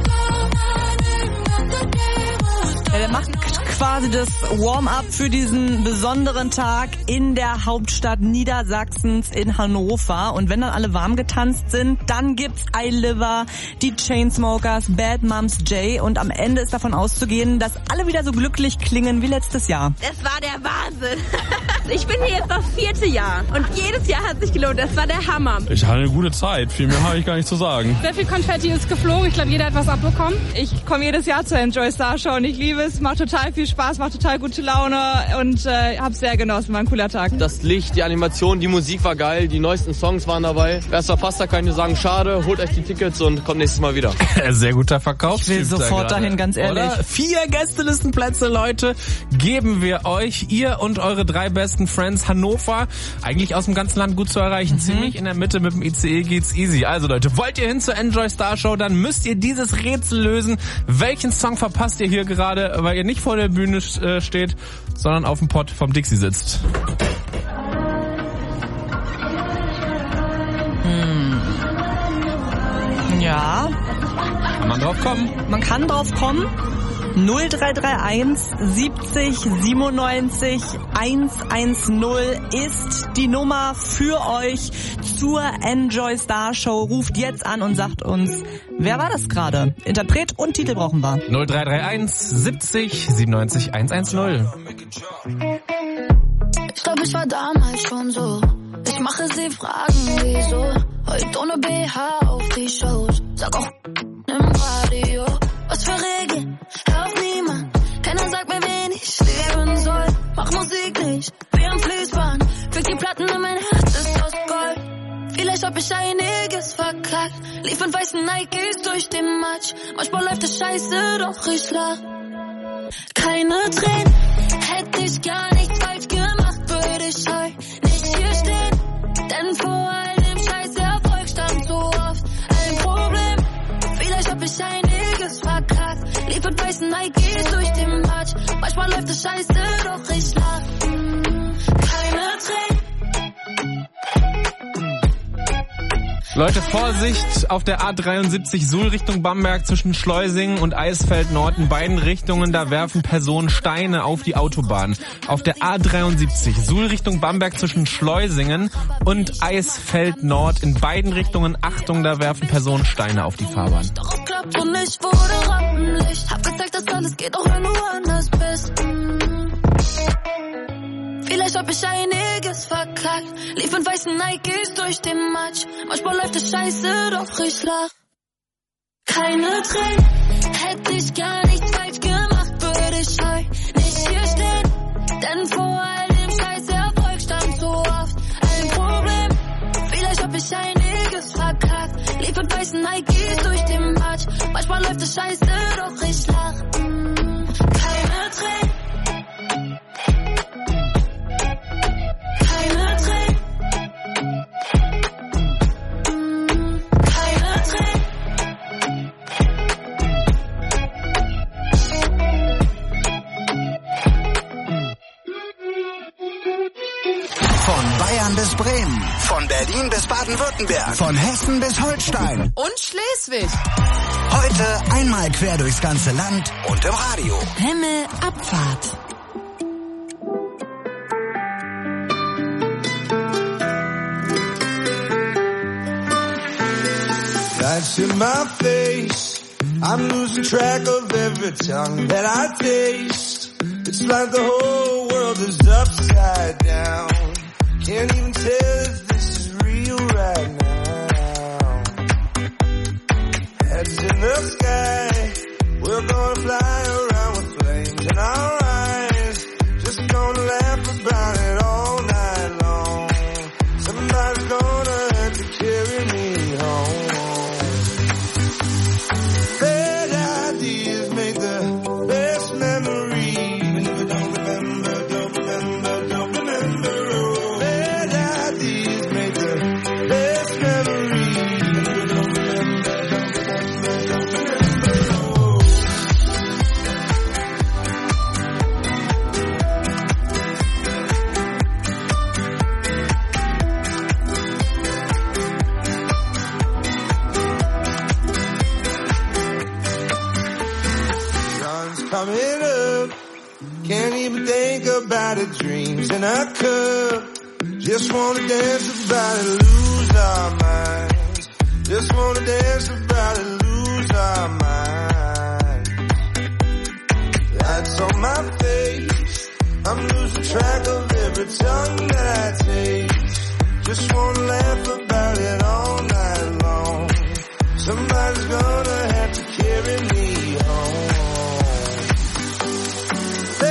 [SPEAKER 3] Ja, der macht quasi das Warm-up für diesen besonderen Tag in der Hauptstadt Niedersachsens in Hannover. Und wenn dann alle warm getanzt sind, dann gibt's iLiver, die Chainsmokers, Bad Moms J. Und am Ende ist davon auszugehen, dass alle wieder so glücklich klingen wie letztes Jahr.
[SPEAKER 15] Das war der Wahnsinn. Ich bin hier jetzt das vierte Jahr. Und jedes Jahr hat sich gelohnt. Das war der Hammer.
[SPEAKER 16] Ich hatte eine gute Zeit. Viel mehr habe ich gar nicht zu sagen.
[SPEAKER 17] Sehr viel Konfetti ist geflogen. Ich glaube, jeder hat was abbekommen. Ich komme jedes Jahr zur Enjoy Star Show und ich liebe es. Macht total viel
[SPEAKER 7] Spaß, macht total gute Laune und äh, hab's sehr genossen, war ein cooler Tag.
[SPEAKER 17] Das Licht, die Animation, die Musik war geil, die neuesten Songs waren dabei. Wer es verpasst hat, kann ich nur sagen, schade, holt euch die Tickets und kommt nächstes Mal wieder.
[SPEAKER 1] Sehr guter Verkauf.
[SPEAKER 3] Ich will sofort dahin, ganz ehrlich.
[SPEAKER 1] Oder? Vier Gästelistenplätze, Leute, geben wir euch. Ihr und eure drei besten Friends. Hannover, eigentlich aus dem ganzen Land gut zu erreichen. Mhm. Ziemlich in der Mitte mit dem I C E geht's easy. Also Leute, wollt ihr hin zur Enjoy Star Show, dann müsst ihr dieses Rätsel lösen. Welchen Song verpasst ihr hier gerade, weil ihr nicht vor der Bühne äh, steht, sondern auf dem Pott vom Dixie sitzt?
[SPEAKER 3] Hm. Ja.
[SPEAKER 1] Kann man drauf kommen?
[SPEAKER 3] Man kann drauf kommen. null drei drei eins siebzig siebenundneunzig hundertzehn ist die Nummer für euch zur Enjoy Star Show. Ruft jetzt an und sagt uns, wer war das gerade? Interpret und Titel brauchen wir.
[SPEAKER 1] null drei drei eins siebzig siebenundneunzig hundertzehn.
[SPEAKER 6] Ich glaub, ich war damals schon so. Ich mache sie fragen, wieso. Heute ohne B H auf die Shows. Sag auch im Radio. Was für Regeln? Hör auf niemand. Keiner sagt mir, wen ich leben soll. Mach Musik nicht wie am Fließband. Füg die Platten in mein Herz, ist aus Gold. Vielleicht hab ich einiges verkackt. Lief in weißen Nikes durch den Matsch. Manchmal läuft es scheiße, doch ich lach. Keine Tränen, hätte ich gar nichts falsch gemacht, würde ich heute nicht hier stehen. Denn vor all dem scheiß Erfolg stand so oft ein Problem. Vielleicht hab ich einiges verkackt. Lief mit weißen Nikes durch den Matsch. Manchmal läuft es scheiße, doch ich lach. Keine Tränen.
[SPEAKER 1] Leute, Vorsicht auf der A dreiundsiebzig Suhl Richtung Bamberg zwischen Schleusingen und Eisfeld Nord. In beiden Richtungen, da werfen Personen Steine auf die Autobahn. Auf der A dreiundsiebzig Suhl Richtung Bamberg zwischen Schleusingen und Eisfeld Nord. In beiden Richtungen, Achtung, da werfen Personen Steine auf die Fahrbahn.
[SPEAKER 6] Doch es klappt und ich wurde Rampenlicht. Hab gezeigt, dass alles geht, auch wenn du anders bist. Vielleicht hab ich einiges verkackt. Lief in weißen Nikes durch den Matsch. Manchmal läuft es scheiße, doch ich lach. Keine Tränen, hätte ich gar nichts falsch gemacht, würde ich heute nicht hier stehen. Denn vor all dem scheiß Erfolg stand so oft ein Problem. Vielleicht hab ich einiges verkackt. Lief in weißen Nikes durch den Matsch. Manchmal läuft es scheiße, doch ich lach. Keine Tränen. Keine Tränen. Keine Tränen.
[SPEAKER 9] Von Bayern bis Bremen, von Berlin bis Baden-Württemberg, von Hessen bis Holstein
[SPEAKER 12] und Schleswig.
[SPEAKER 9] Heute einmal quer durchs ganze Land und im Radio.
[SPEAKER 2] Himmelabfahrt.
[SPEAKER 14] Lights in my face, I'm losing track of every tongue that I taste. It's like the whole world is upside down. Can't even tell if this is real right now. Heads in the sky, we're gonna fly around with flames in our eyes. Just gonna laugh about it all night long. Somebody's gonna have to carry me home. Bad ideas make the best memories. Even if I don't remember, don't remember, don't remember. Oh, bad ideas make the best memories. Even if I don't remember, don't remember, don't remember. Oh. Sun's coming up. Can't even think about it. Dreams in a cup. Just wanna dance about it, lose our minds. Just wanna dance about it, lose our minds. Lights on my face. I'm losing track of every tongue that I taste. Just wanna laugh about it all night long. Somebody's gonna have to carry me home.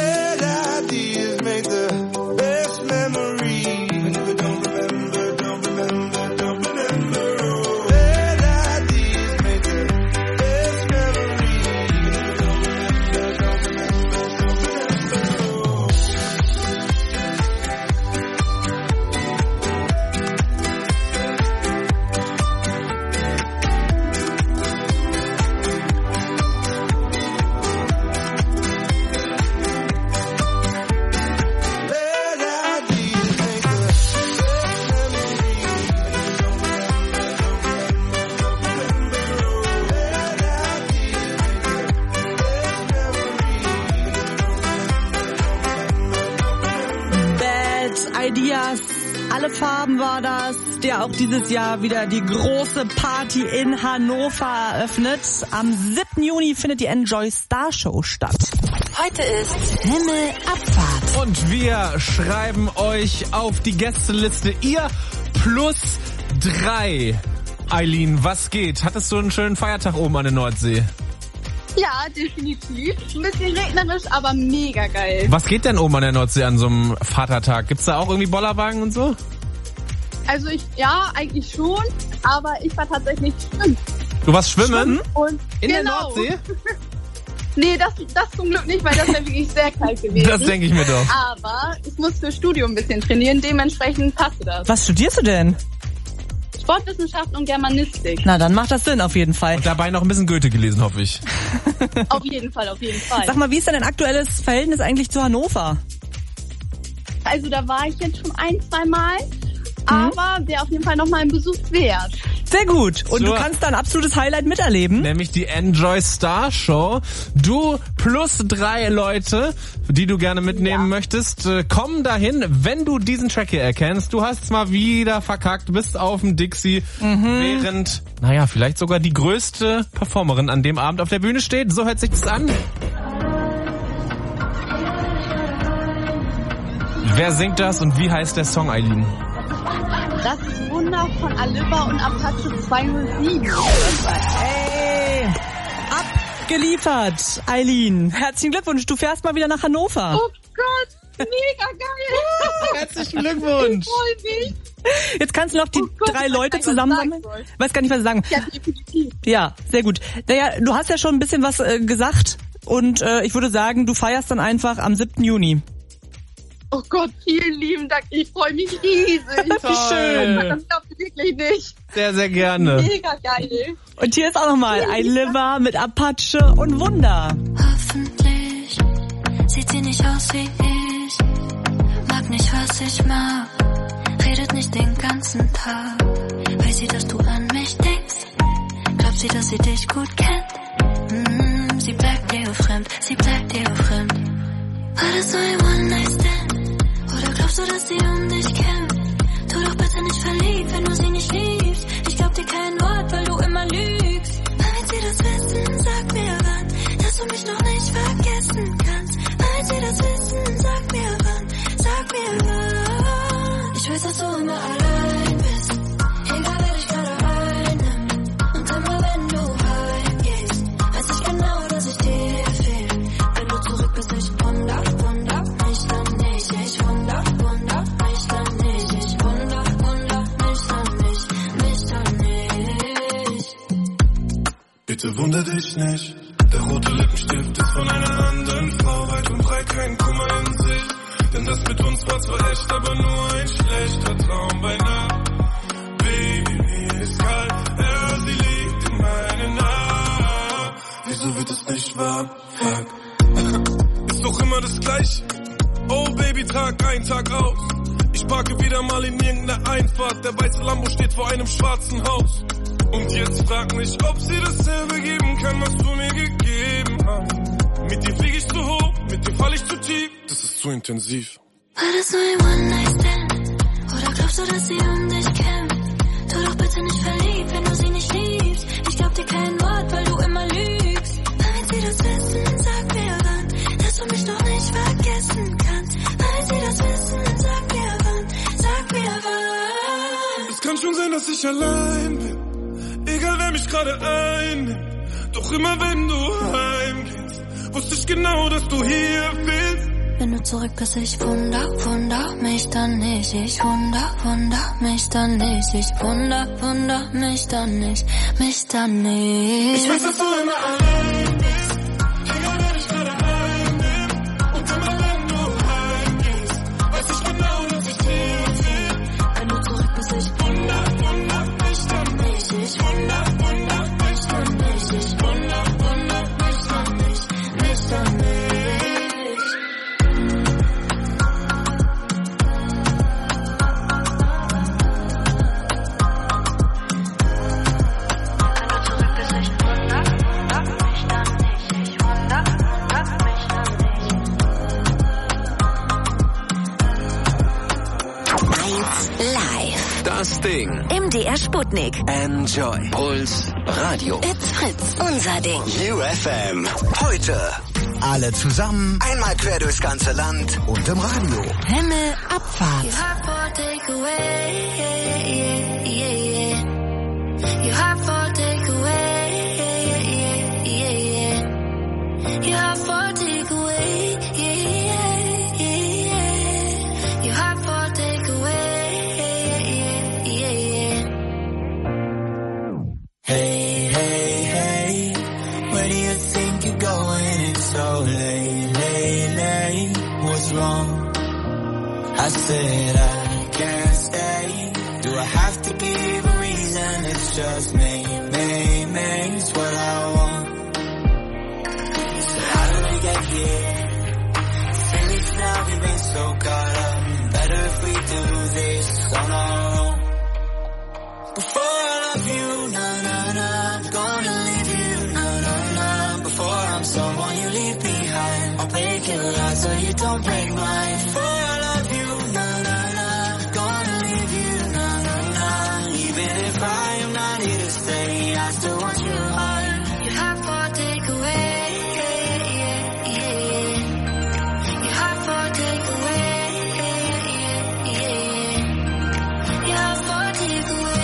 [SPEAKER 3] Landesfarben war das, der auch dieses Jahr wieder die große Party in Hannover eröffnet. Am siebten Juni findet die Enjoy Star Show statt.
[SPEAKER 2] Heute ist Himmelabfahrt.
[SPEAKER 1] Und wir schreiben euch auf die Gästeliste ihr plus drei. Eileen, was geht? Hattest du einen schönen Feiertag oben an der Nordsee?
[SPEAKER 10] Ja, definitiv. Ein bisschen regnerisch, aber mega geil.
[SPEAKER 1] Was geht denn oben an der Nordsee an so einem Vatertag? Gibt's da auch irgendwie Bollerwagen und so?
[SPEAKER 10] Also ich, ja, eigentlich schon, aber ich war tatsächlich schwimmen.
[SPEAKER 1] Du warst schwimmen?
[SPEAKER 10] Und
[SPEAKER 1] in
[SPEAKER 10] genau.
[SPEAKER 1] der Nordsee?
[SPEAKER 10] Nee, das, das zum Glück nicht, weil das wäre wirklich sehr kalt gewesen.
[SPEAKER 1] Das denke ich mir doch.
[SPEAKER 10] Aber ich muss für Studium ein bisschen trainieren, dementsprechend passt das.
[SPEAKER 3] Was studierst du denn?
[SPEAKER 10] Sportwissenschaften und Germanistik.
[SPEAKER 3] Na, dann macht das Sinn auf jeden Fall.
[SPEAKER 1] Und dabei noch ein bisschen Goethe gelesen, hoffe ich.
[SPEAKER 10] Auf jeden Fall, auf jeden Fall.
[SPEAKER 3] Sag mal, wie ist denn dein aktuelles Verhältnis eigentlich zu Hannover?
[SPEAKER 10] Also da war ich jetzt schon ein, zwei Mal, aber wäre auf jeden Fall nochmal ein Besuch wert.
[SPEAKER 3] Sehr gut. Und
[SPEAKER 1] So.
[SPEAKER 3] du kannst da ein absolutes Highlight miterleben.
[SPEAKER 1] Nämlich die Enjoy Star Show. Du plus drei Leute, die du gerne mitnehmen ja. möchtest, äh, kommen dahin, wenn du diesen Track hier erkennst. Du hast es mal wieder verkackt, bist auf dem Dixie, mhm. während, naja, vielleicht sogar die größte Performerin an dem Abend auf der Bühne steht. So hört sich das an. Wer singt das und wie heißt der Song, Eileen?
[SPEAKER 10] Das ist Wunder von Aliva und Apache zweihundertsieben.
[SPEAKER 3] Ey, abgeliefert, Eileen. Herzlichen Glückwunsch, du fährst mal wieder nach Hannover.
[SPEAKER 10] Oh Gott, mega geil.
[SPEAKER 1] Herzlichen Glückwunsch.
[SPEAKER 10] Ich freu mich.
[SPEAKER 3] Jetzt kannst du noch die
[SPEAKER 10] Oh Gott,
[SPEAKER 3] drei
[SPEAKER 10] ich
[SPEAKER 3] Leute
[SPEAKER 10] weiß gar nicht,
[SPEAKER 3] zusammensammeln.
[SPEAKER 10] was ich sagen soll.
[SPEAKER 3] Weiß gar nicht, was ich sagen.
[SPEAKER 10] Ja, definitiv.
[SPEAKER 3] Ja, sehr gut. Naja, du hast ja schon ein bisschen was äh, gesagt und äh, ich würde sagen, du feierst dann einfach am siebten Juni.
[SPEAKER 10] Oh Gott, vielen lieben Dank. Ich freue mich riesig.
[SPEAKER 3] Wie schön.
[SPEAKER 10] Das glaubt ihr wirklich nicht.
[SPEAKER 1] Sehr, sehr gerne.
[SPEAKER 10] Mega geil.
[SPEAKER 3] Und hier ist auch nochmal ein Liver mit Apache und Wunder.
[SPEAKER 5] Hoffentlich sieht sie nicht aus wie ich, mag nicht, was ich mag, redet nicht den ganzen Tag. Weiß sie, dass du an mich denkst? Glaubt sie, dass sie dich gut kennt? Mm, sie bleibt dir fremd, sie bleibt dir fremd. War das so ein One-Night-Stand? Oder glaubst du, dass sie um dich kämpft? Tu doch bitte nicht verliebt, wenn du sie nicht liebst. Ich glaub dir kein Wort, weil du immer lügst. Wenn sie das wissen, sag mir wann, dass du mich noch nicht vergessen kannst. Wenn sie das wissen, sag mir wann, sag mir wann. Ich weiß, dass du immer allein bist, egal wer dich gerade einnimmt. Und immer wenn du heimgehst, weiß ich genau, dass ich dir fehl. Wenn du zurück bist, ich wunder, wunder mich dann nicht. Ich wunder, wunder mich dann nicht. Ich wunder, wunder mich dann nicht, mich dann nicht.
[SPEAKER 14] Bitte wunder dich nicht, der rote Lippenstift ist von einer anderen Frau, weit und breit kein Kummer in sich. Denn das mit uns war zwar echt, aber nur ein schlechter Traum bei Nacht. Baby, mir ist kalt, ja, sie liegt in meinen Armen. Wieso wird es nicht wahr? Fuck. Ist doch immer das Gleiche. Oh Baby, Tag ein, Tag aus. Ich parke wieder mal in irgendeiner Einfahrt. Der weiße Lambo steht vor einem schwarzen Haus. Und jetzt frag mich, ob sie dasselbe geben kann, was du mir gegeben hast. Mit dir flieg ich zu hoch, mit dir fall ich zu tief. Das ist zu intensiv.
[SPEAKER 5] War das nur ein One-Night-Stand? Oder glaubst du, dass sie um dich kämpft? Tu doch bitte nicht verliebt, wenn du sie nicht liebst. Ich glaub dir kein Wort, weil du immer lügst. Wenn sie das wissen, sag mir wann, dass du mich noch nicht vergessen kannst. Wenn sie das wissen, sag mir wann, sag mir wann.
[SPEAKER 14] Es kann schon sein, dass ich allein bin, egal wer mich gerade einnimmt. Doch immer wenn du heimgehst, wusste ich genau, dass du hier bist.
[SPEAKER 5] Wenn du zurück bist, ich wunder, wunder mich dann nicht. Ich wunder, wunder mich dann nicht. Ich wunder, wunder mich dann nicht, mich dann nicht.
[SPEAKER 14] Ich weiß, dass du immer allein bist, egal wer dich gerade einnimmt. Und immer wenn du heimgehst, weiß ich genau, dass ich dir will.
[SPEAKER 5] Wenn du zurück bist, ich
[SPEAKER 14] wunder, wunder mich dann nicht. Ich wunder, wunder mich dann nicht. Ich wunder, wunder mich dann nicht, mich dann nicht.
[SPEAKER 5] Wenn du zurück bist, ich wunder, wunder mich dann
[SPEAKER 2] Live.
[SPEAKER 9] Das Ding.
[SPEAKER 2] Im D R Sputnik.
[SPEAKER 9] Enjoy. Puls. Radio.
[SPEAKER 2] It's Fritz. Unser Ding.
[SPEAKER 9] U F M. Heute. Alle zusammen. Einmal quer durchs ganze Land. Und im Radio.
[SPEAKER 2] Himmelabfahrt.
[SPEAKER 5] You have for takeaway. Yeah, yeah, yeah, yeah. You have for takeaway. Yeah, yeah, yeah, yeah. You have for takeaway. Yeah, yeah, yeah, yeah. You have for takeaway. Yeah, yeah, yeah, yeah.
[SPEAKER 4] Hey, hey, hey, where do you think you're going? It's so late, late, late. What's wrong? I said I can't stay. Do I have to give a reason? It's just me, me, me. It's what I want. So how did we get here? Silly now we've been so caught up. Better if we do this on our own. Before I love you, na na na, I'm gonna leave you, na na na. Before I'm someone you leave behind, I'll break your heart so you don't break mine. Before I love you, na na na, I'm gonna leave you, na na na. Even if I am not here to stay, I still want your heart.
[SPEAKER 5] You have for takeaway. Yeah, yeah, yeah, yeah. You have for takeaway. Yeah, yeah, yeah, yeah. You have for takeaway.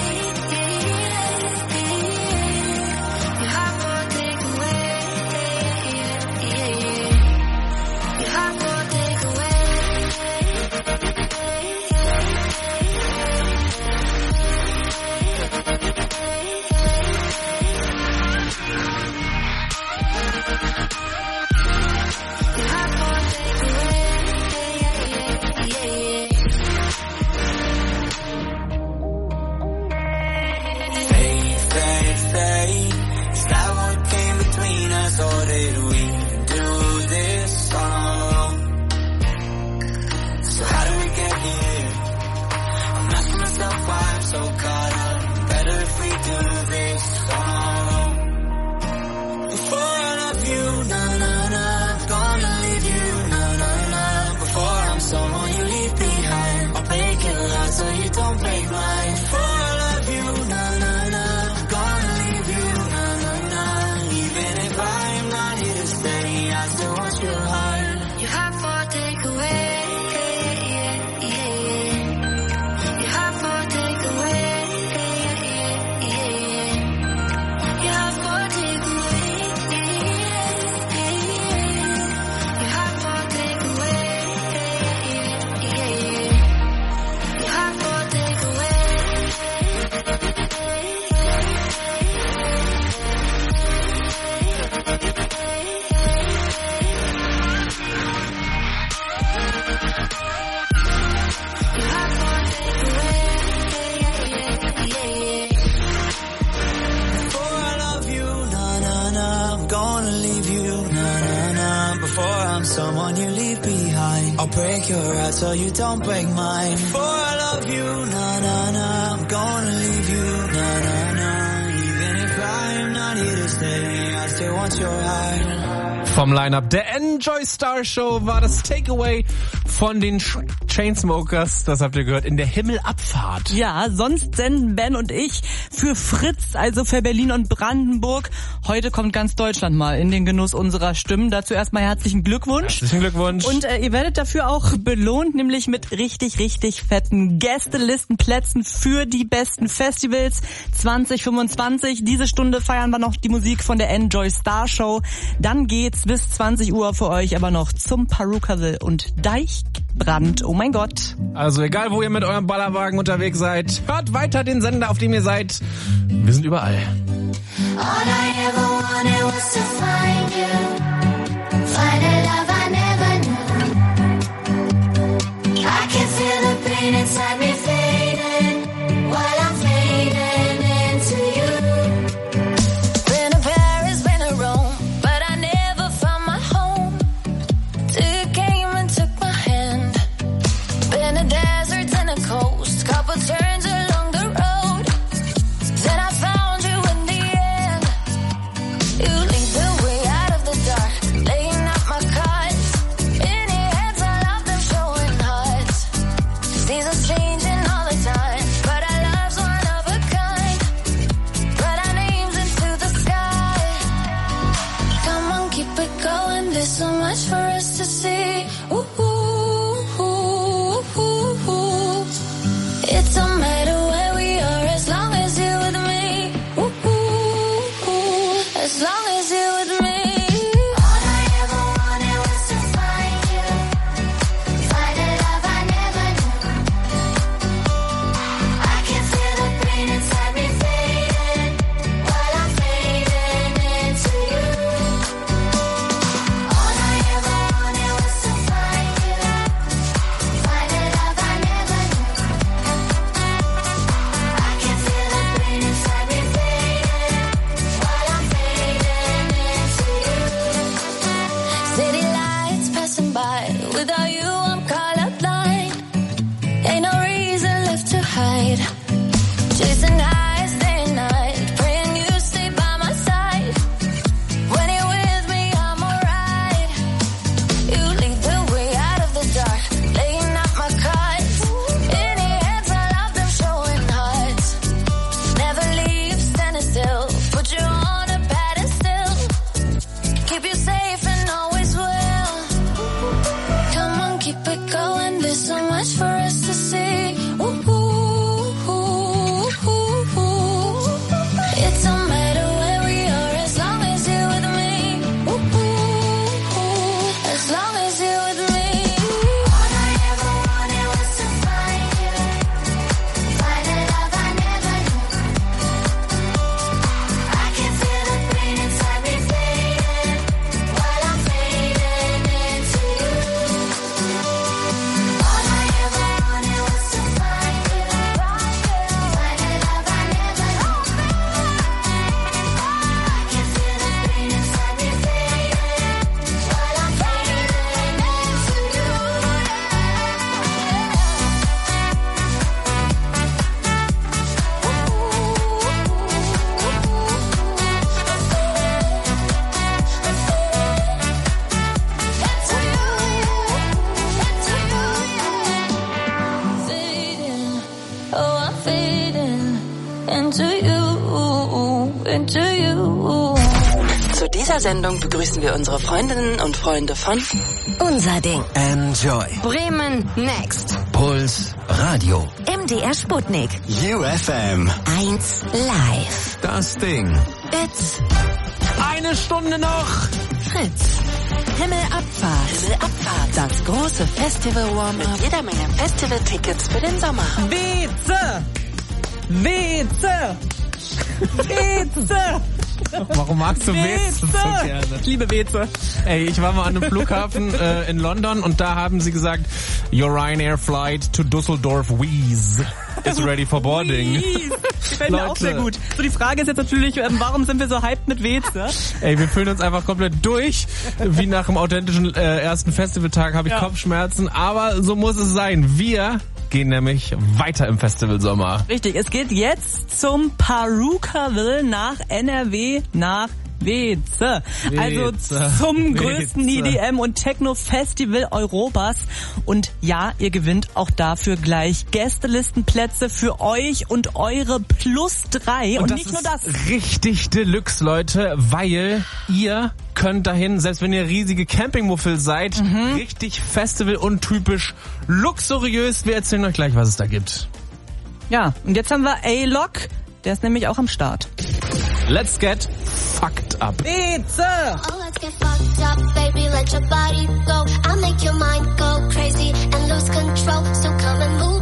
[SPEAKER 4] Or did we do this on our own? So how did we get here? I'm asking myself why I'm so caught up. Better if we do this on our own. Before I love you, na na na, I'm gonna leave you, na na na. Before I'm someone you leave behind, I'll break your heart so you don't break mine. Before I love you, na na na, I'm gonna leave you, na na na. Even if I I still want your heart.
[SPEAKER 5] You have for takeaway. Yeah, yeah, yeah, yeah. You have for takeaway. Yeah, yeah, yeah, yeah. You have for takeaway. Yeah, yeah, yeah. You have for takeaway. Yeah, yeah, yeah. You have for takeaway.
[SPEAKER 4] Someone you leave behind, I'll break your heart so you don't break mine. Before I love you, na na na, I'm gonna leave you, na na na. Even if I am not here to stay, I still want your heart.
[SPEAKER 1] Vom Line-Up der Enjoy Star Show war das Takeaway von den Chainsmokers. Das habt ihr gehört in der Himmelabfahrt.
[SPEAKER 3] Ja, sonst senden Ben und ich für Fritz, also für Berlin und Brandenburg. Heute kommt ganz Deutschland mal in den Genuss unserer Stimmen. Dazu erstmal herzlichen Glückwunsch.
[SPEAKER 1] Herzlichen Glückwunsch.
[SPEAKER 3] Und äh, ihr werdet dafür auch belohnt, nämlich mit richtig, richtig fetten Gästelistenplätzen für die besten Festivals zwanzig fünfundzwanzig. Diese Stunde feiern wir noch die Musik von der Enjoy Star Show. Dann geht's bis zwanzig Uhr für euch aber noch zum Perukaville und Deichbrand. Oh mein Gott.
[SPEAKER 1] Also egal, wo ihr mit eurem Ballerwagen unterwegs seid, hört weiter den Sender, auf dem ihr seid. Wir sind überall.
[SPEAKER 5] All I ever wanted was to find you. Find a love I never knew. I can feel the pain inside me fading while I'm fading into you. Been to Paris, been to Rome, but I never found my home. Till you came and took my hand. Been to deserts and a coast, couple turns along the road. Then I found you in the end. You lead the way out of the dark, laying out my cards. In your heads, all of them showing hearts. Seasons changing. into you, into you.
[SPEAKER 2] Zu dieser Sendung begrüßen wir unsere Freundinnen und Freunde von Unser Ding.
[SPEAKER 9] Enjoy.
[SPEAKER 2] Bremen Next.
[SPEAKER 9] Puls Radio.
[SPEAKER 2] M D R Sputnik.
[SPEAKER 9] U F M.
[SPEAKER 2] eins Live.
[SPEAKER 9] Das Ding.
[SPEAKER 2] It's
[SPEAKER 1] eine Stunde noch.
[SPEAKER 2] Fritz. Himmelabfahrt. Himmelabfahrt. Das große Festival-Warm-Up mit jeder Menge Festival-Tickets für den Sommer.
[SPEAKER 3] Weze! Weze! Weze!
[SPEAKER 1] Warum magst du Weze so gerne?
[SPEAKER 3] Ich liebe Weze.
[SPEAKER 1] Ey, ich war mal an einem Flughafen äh, in London und da haben sie gesagt, your Ryanair flight to Düsseldorf Wies is ready for boarding.
[SPEAKER 3] Gefällt mir auch sehr gut. So, die Frage ist jetzt natürlich, ähm, warum sind wir so hyped mit Weze?
[SPEAKER 1] Ey, wir fühlen uns einfach komplett durch. Wie nach dem authentischen äh, ersten Festivaltag habe ich ja. Kopfschmerzen, aber so muss es sein. Wir gehen nämlich weiter im Festivalsommer.
[SPEAKER 3] Richtig, es geht jetzt zum Perukaville nach N R W, nach Weze. Also zum größten E D M und Techno-Festival Europas. Und ja, ihr gewinnt auch dafür gleich Gästelistenplätze für euch und eure plus drei. Und,
[SPEAKER 1] und
[SPEAKER 3] nicht nur das.
[SPEAKER 1] Richtig Deluxe, Leute, weil ihr könnt dahin, selbst wenn ihr riesige Campingmuffel seid, mhm. richtig Festival untypisch, luxuriös. Wir erzählen euch gleich, was es da gibt.
[SPEAKER 3] Ja, und jetzt haben wir A-Lock, der ist nämlich auch am Start.
[SPEAKER 1] Let's get fucked up.
[SPEAKER 3] Weze!
[SPEAKER 5] Oh, let's get fucked up, baby, let your body go. I'll make your mind go crazy and lose control, so come and move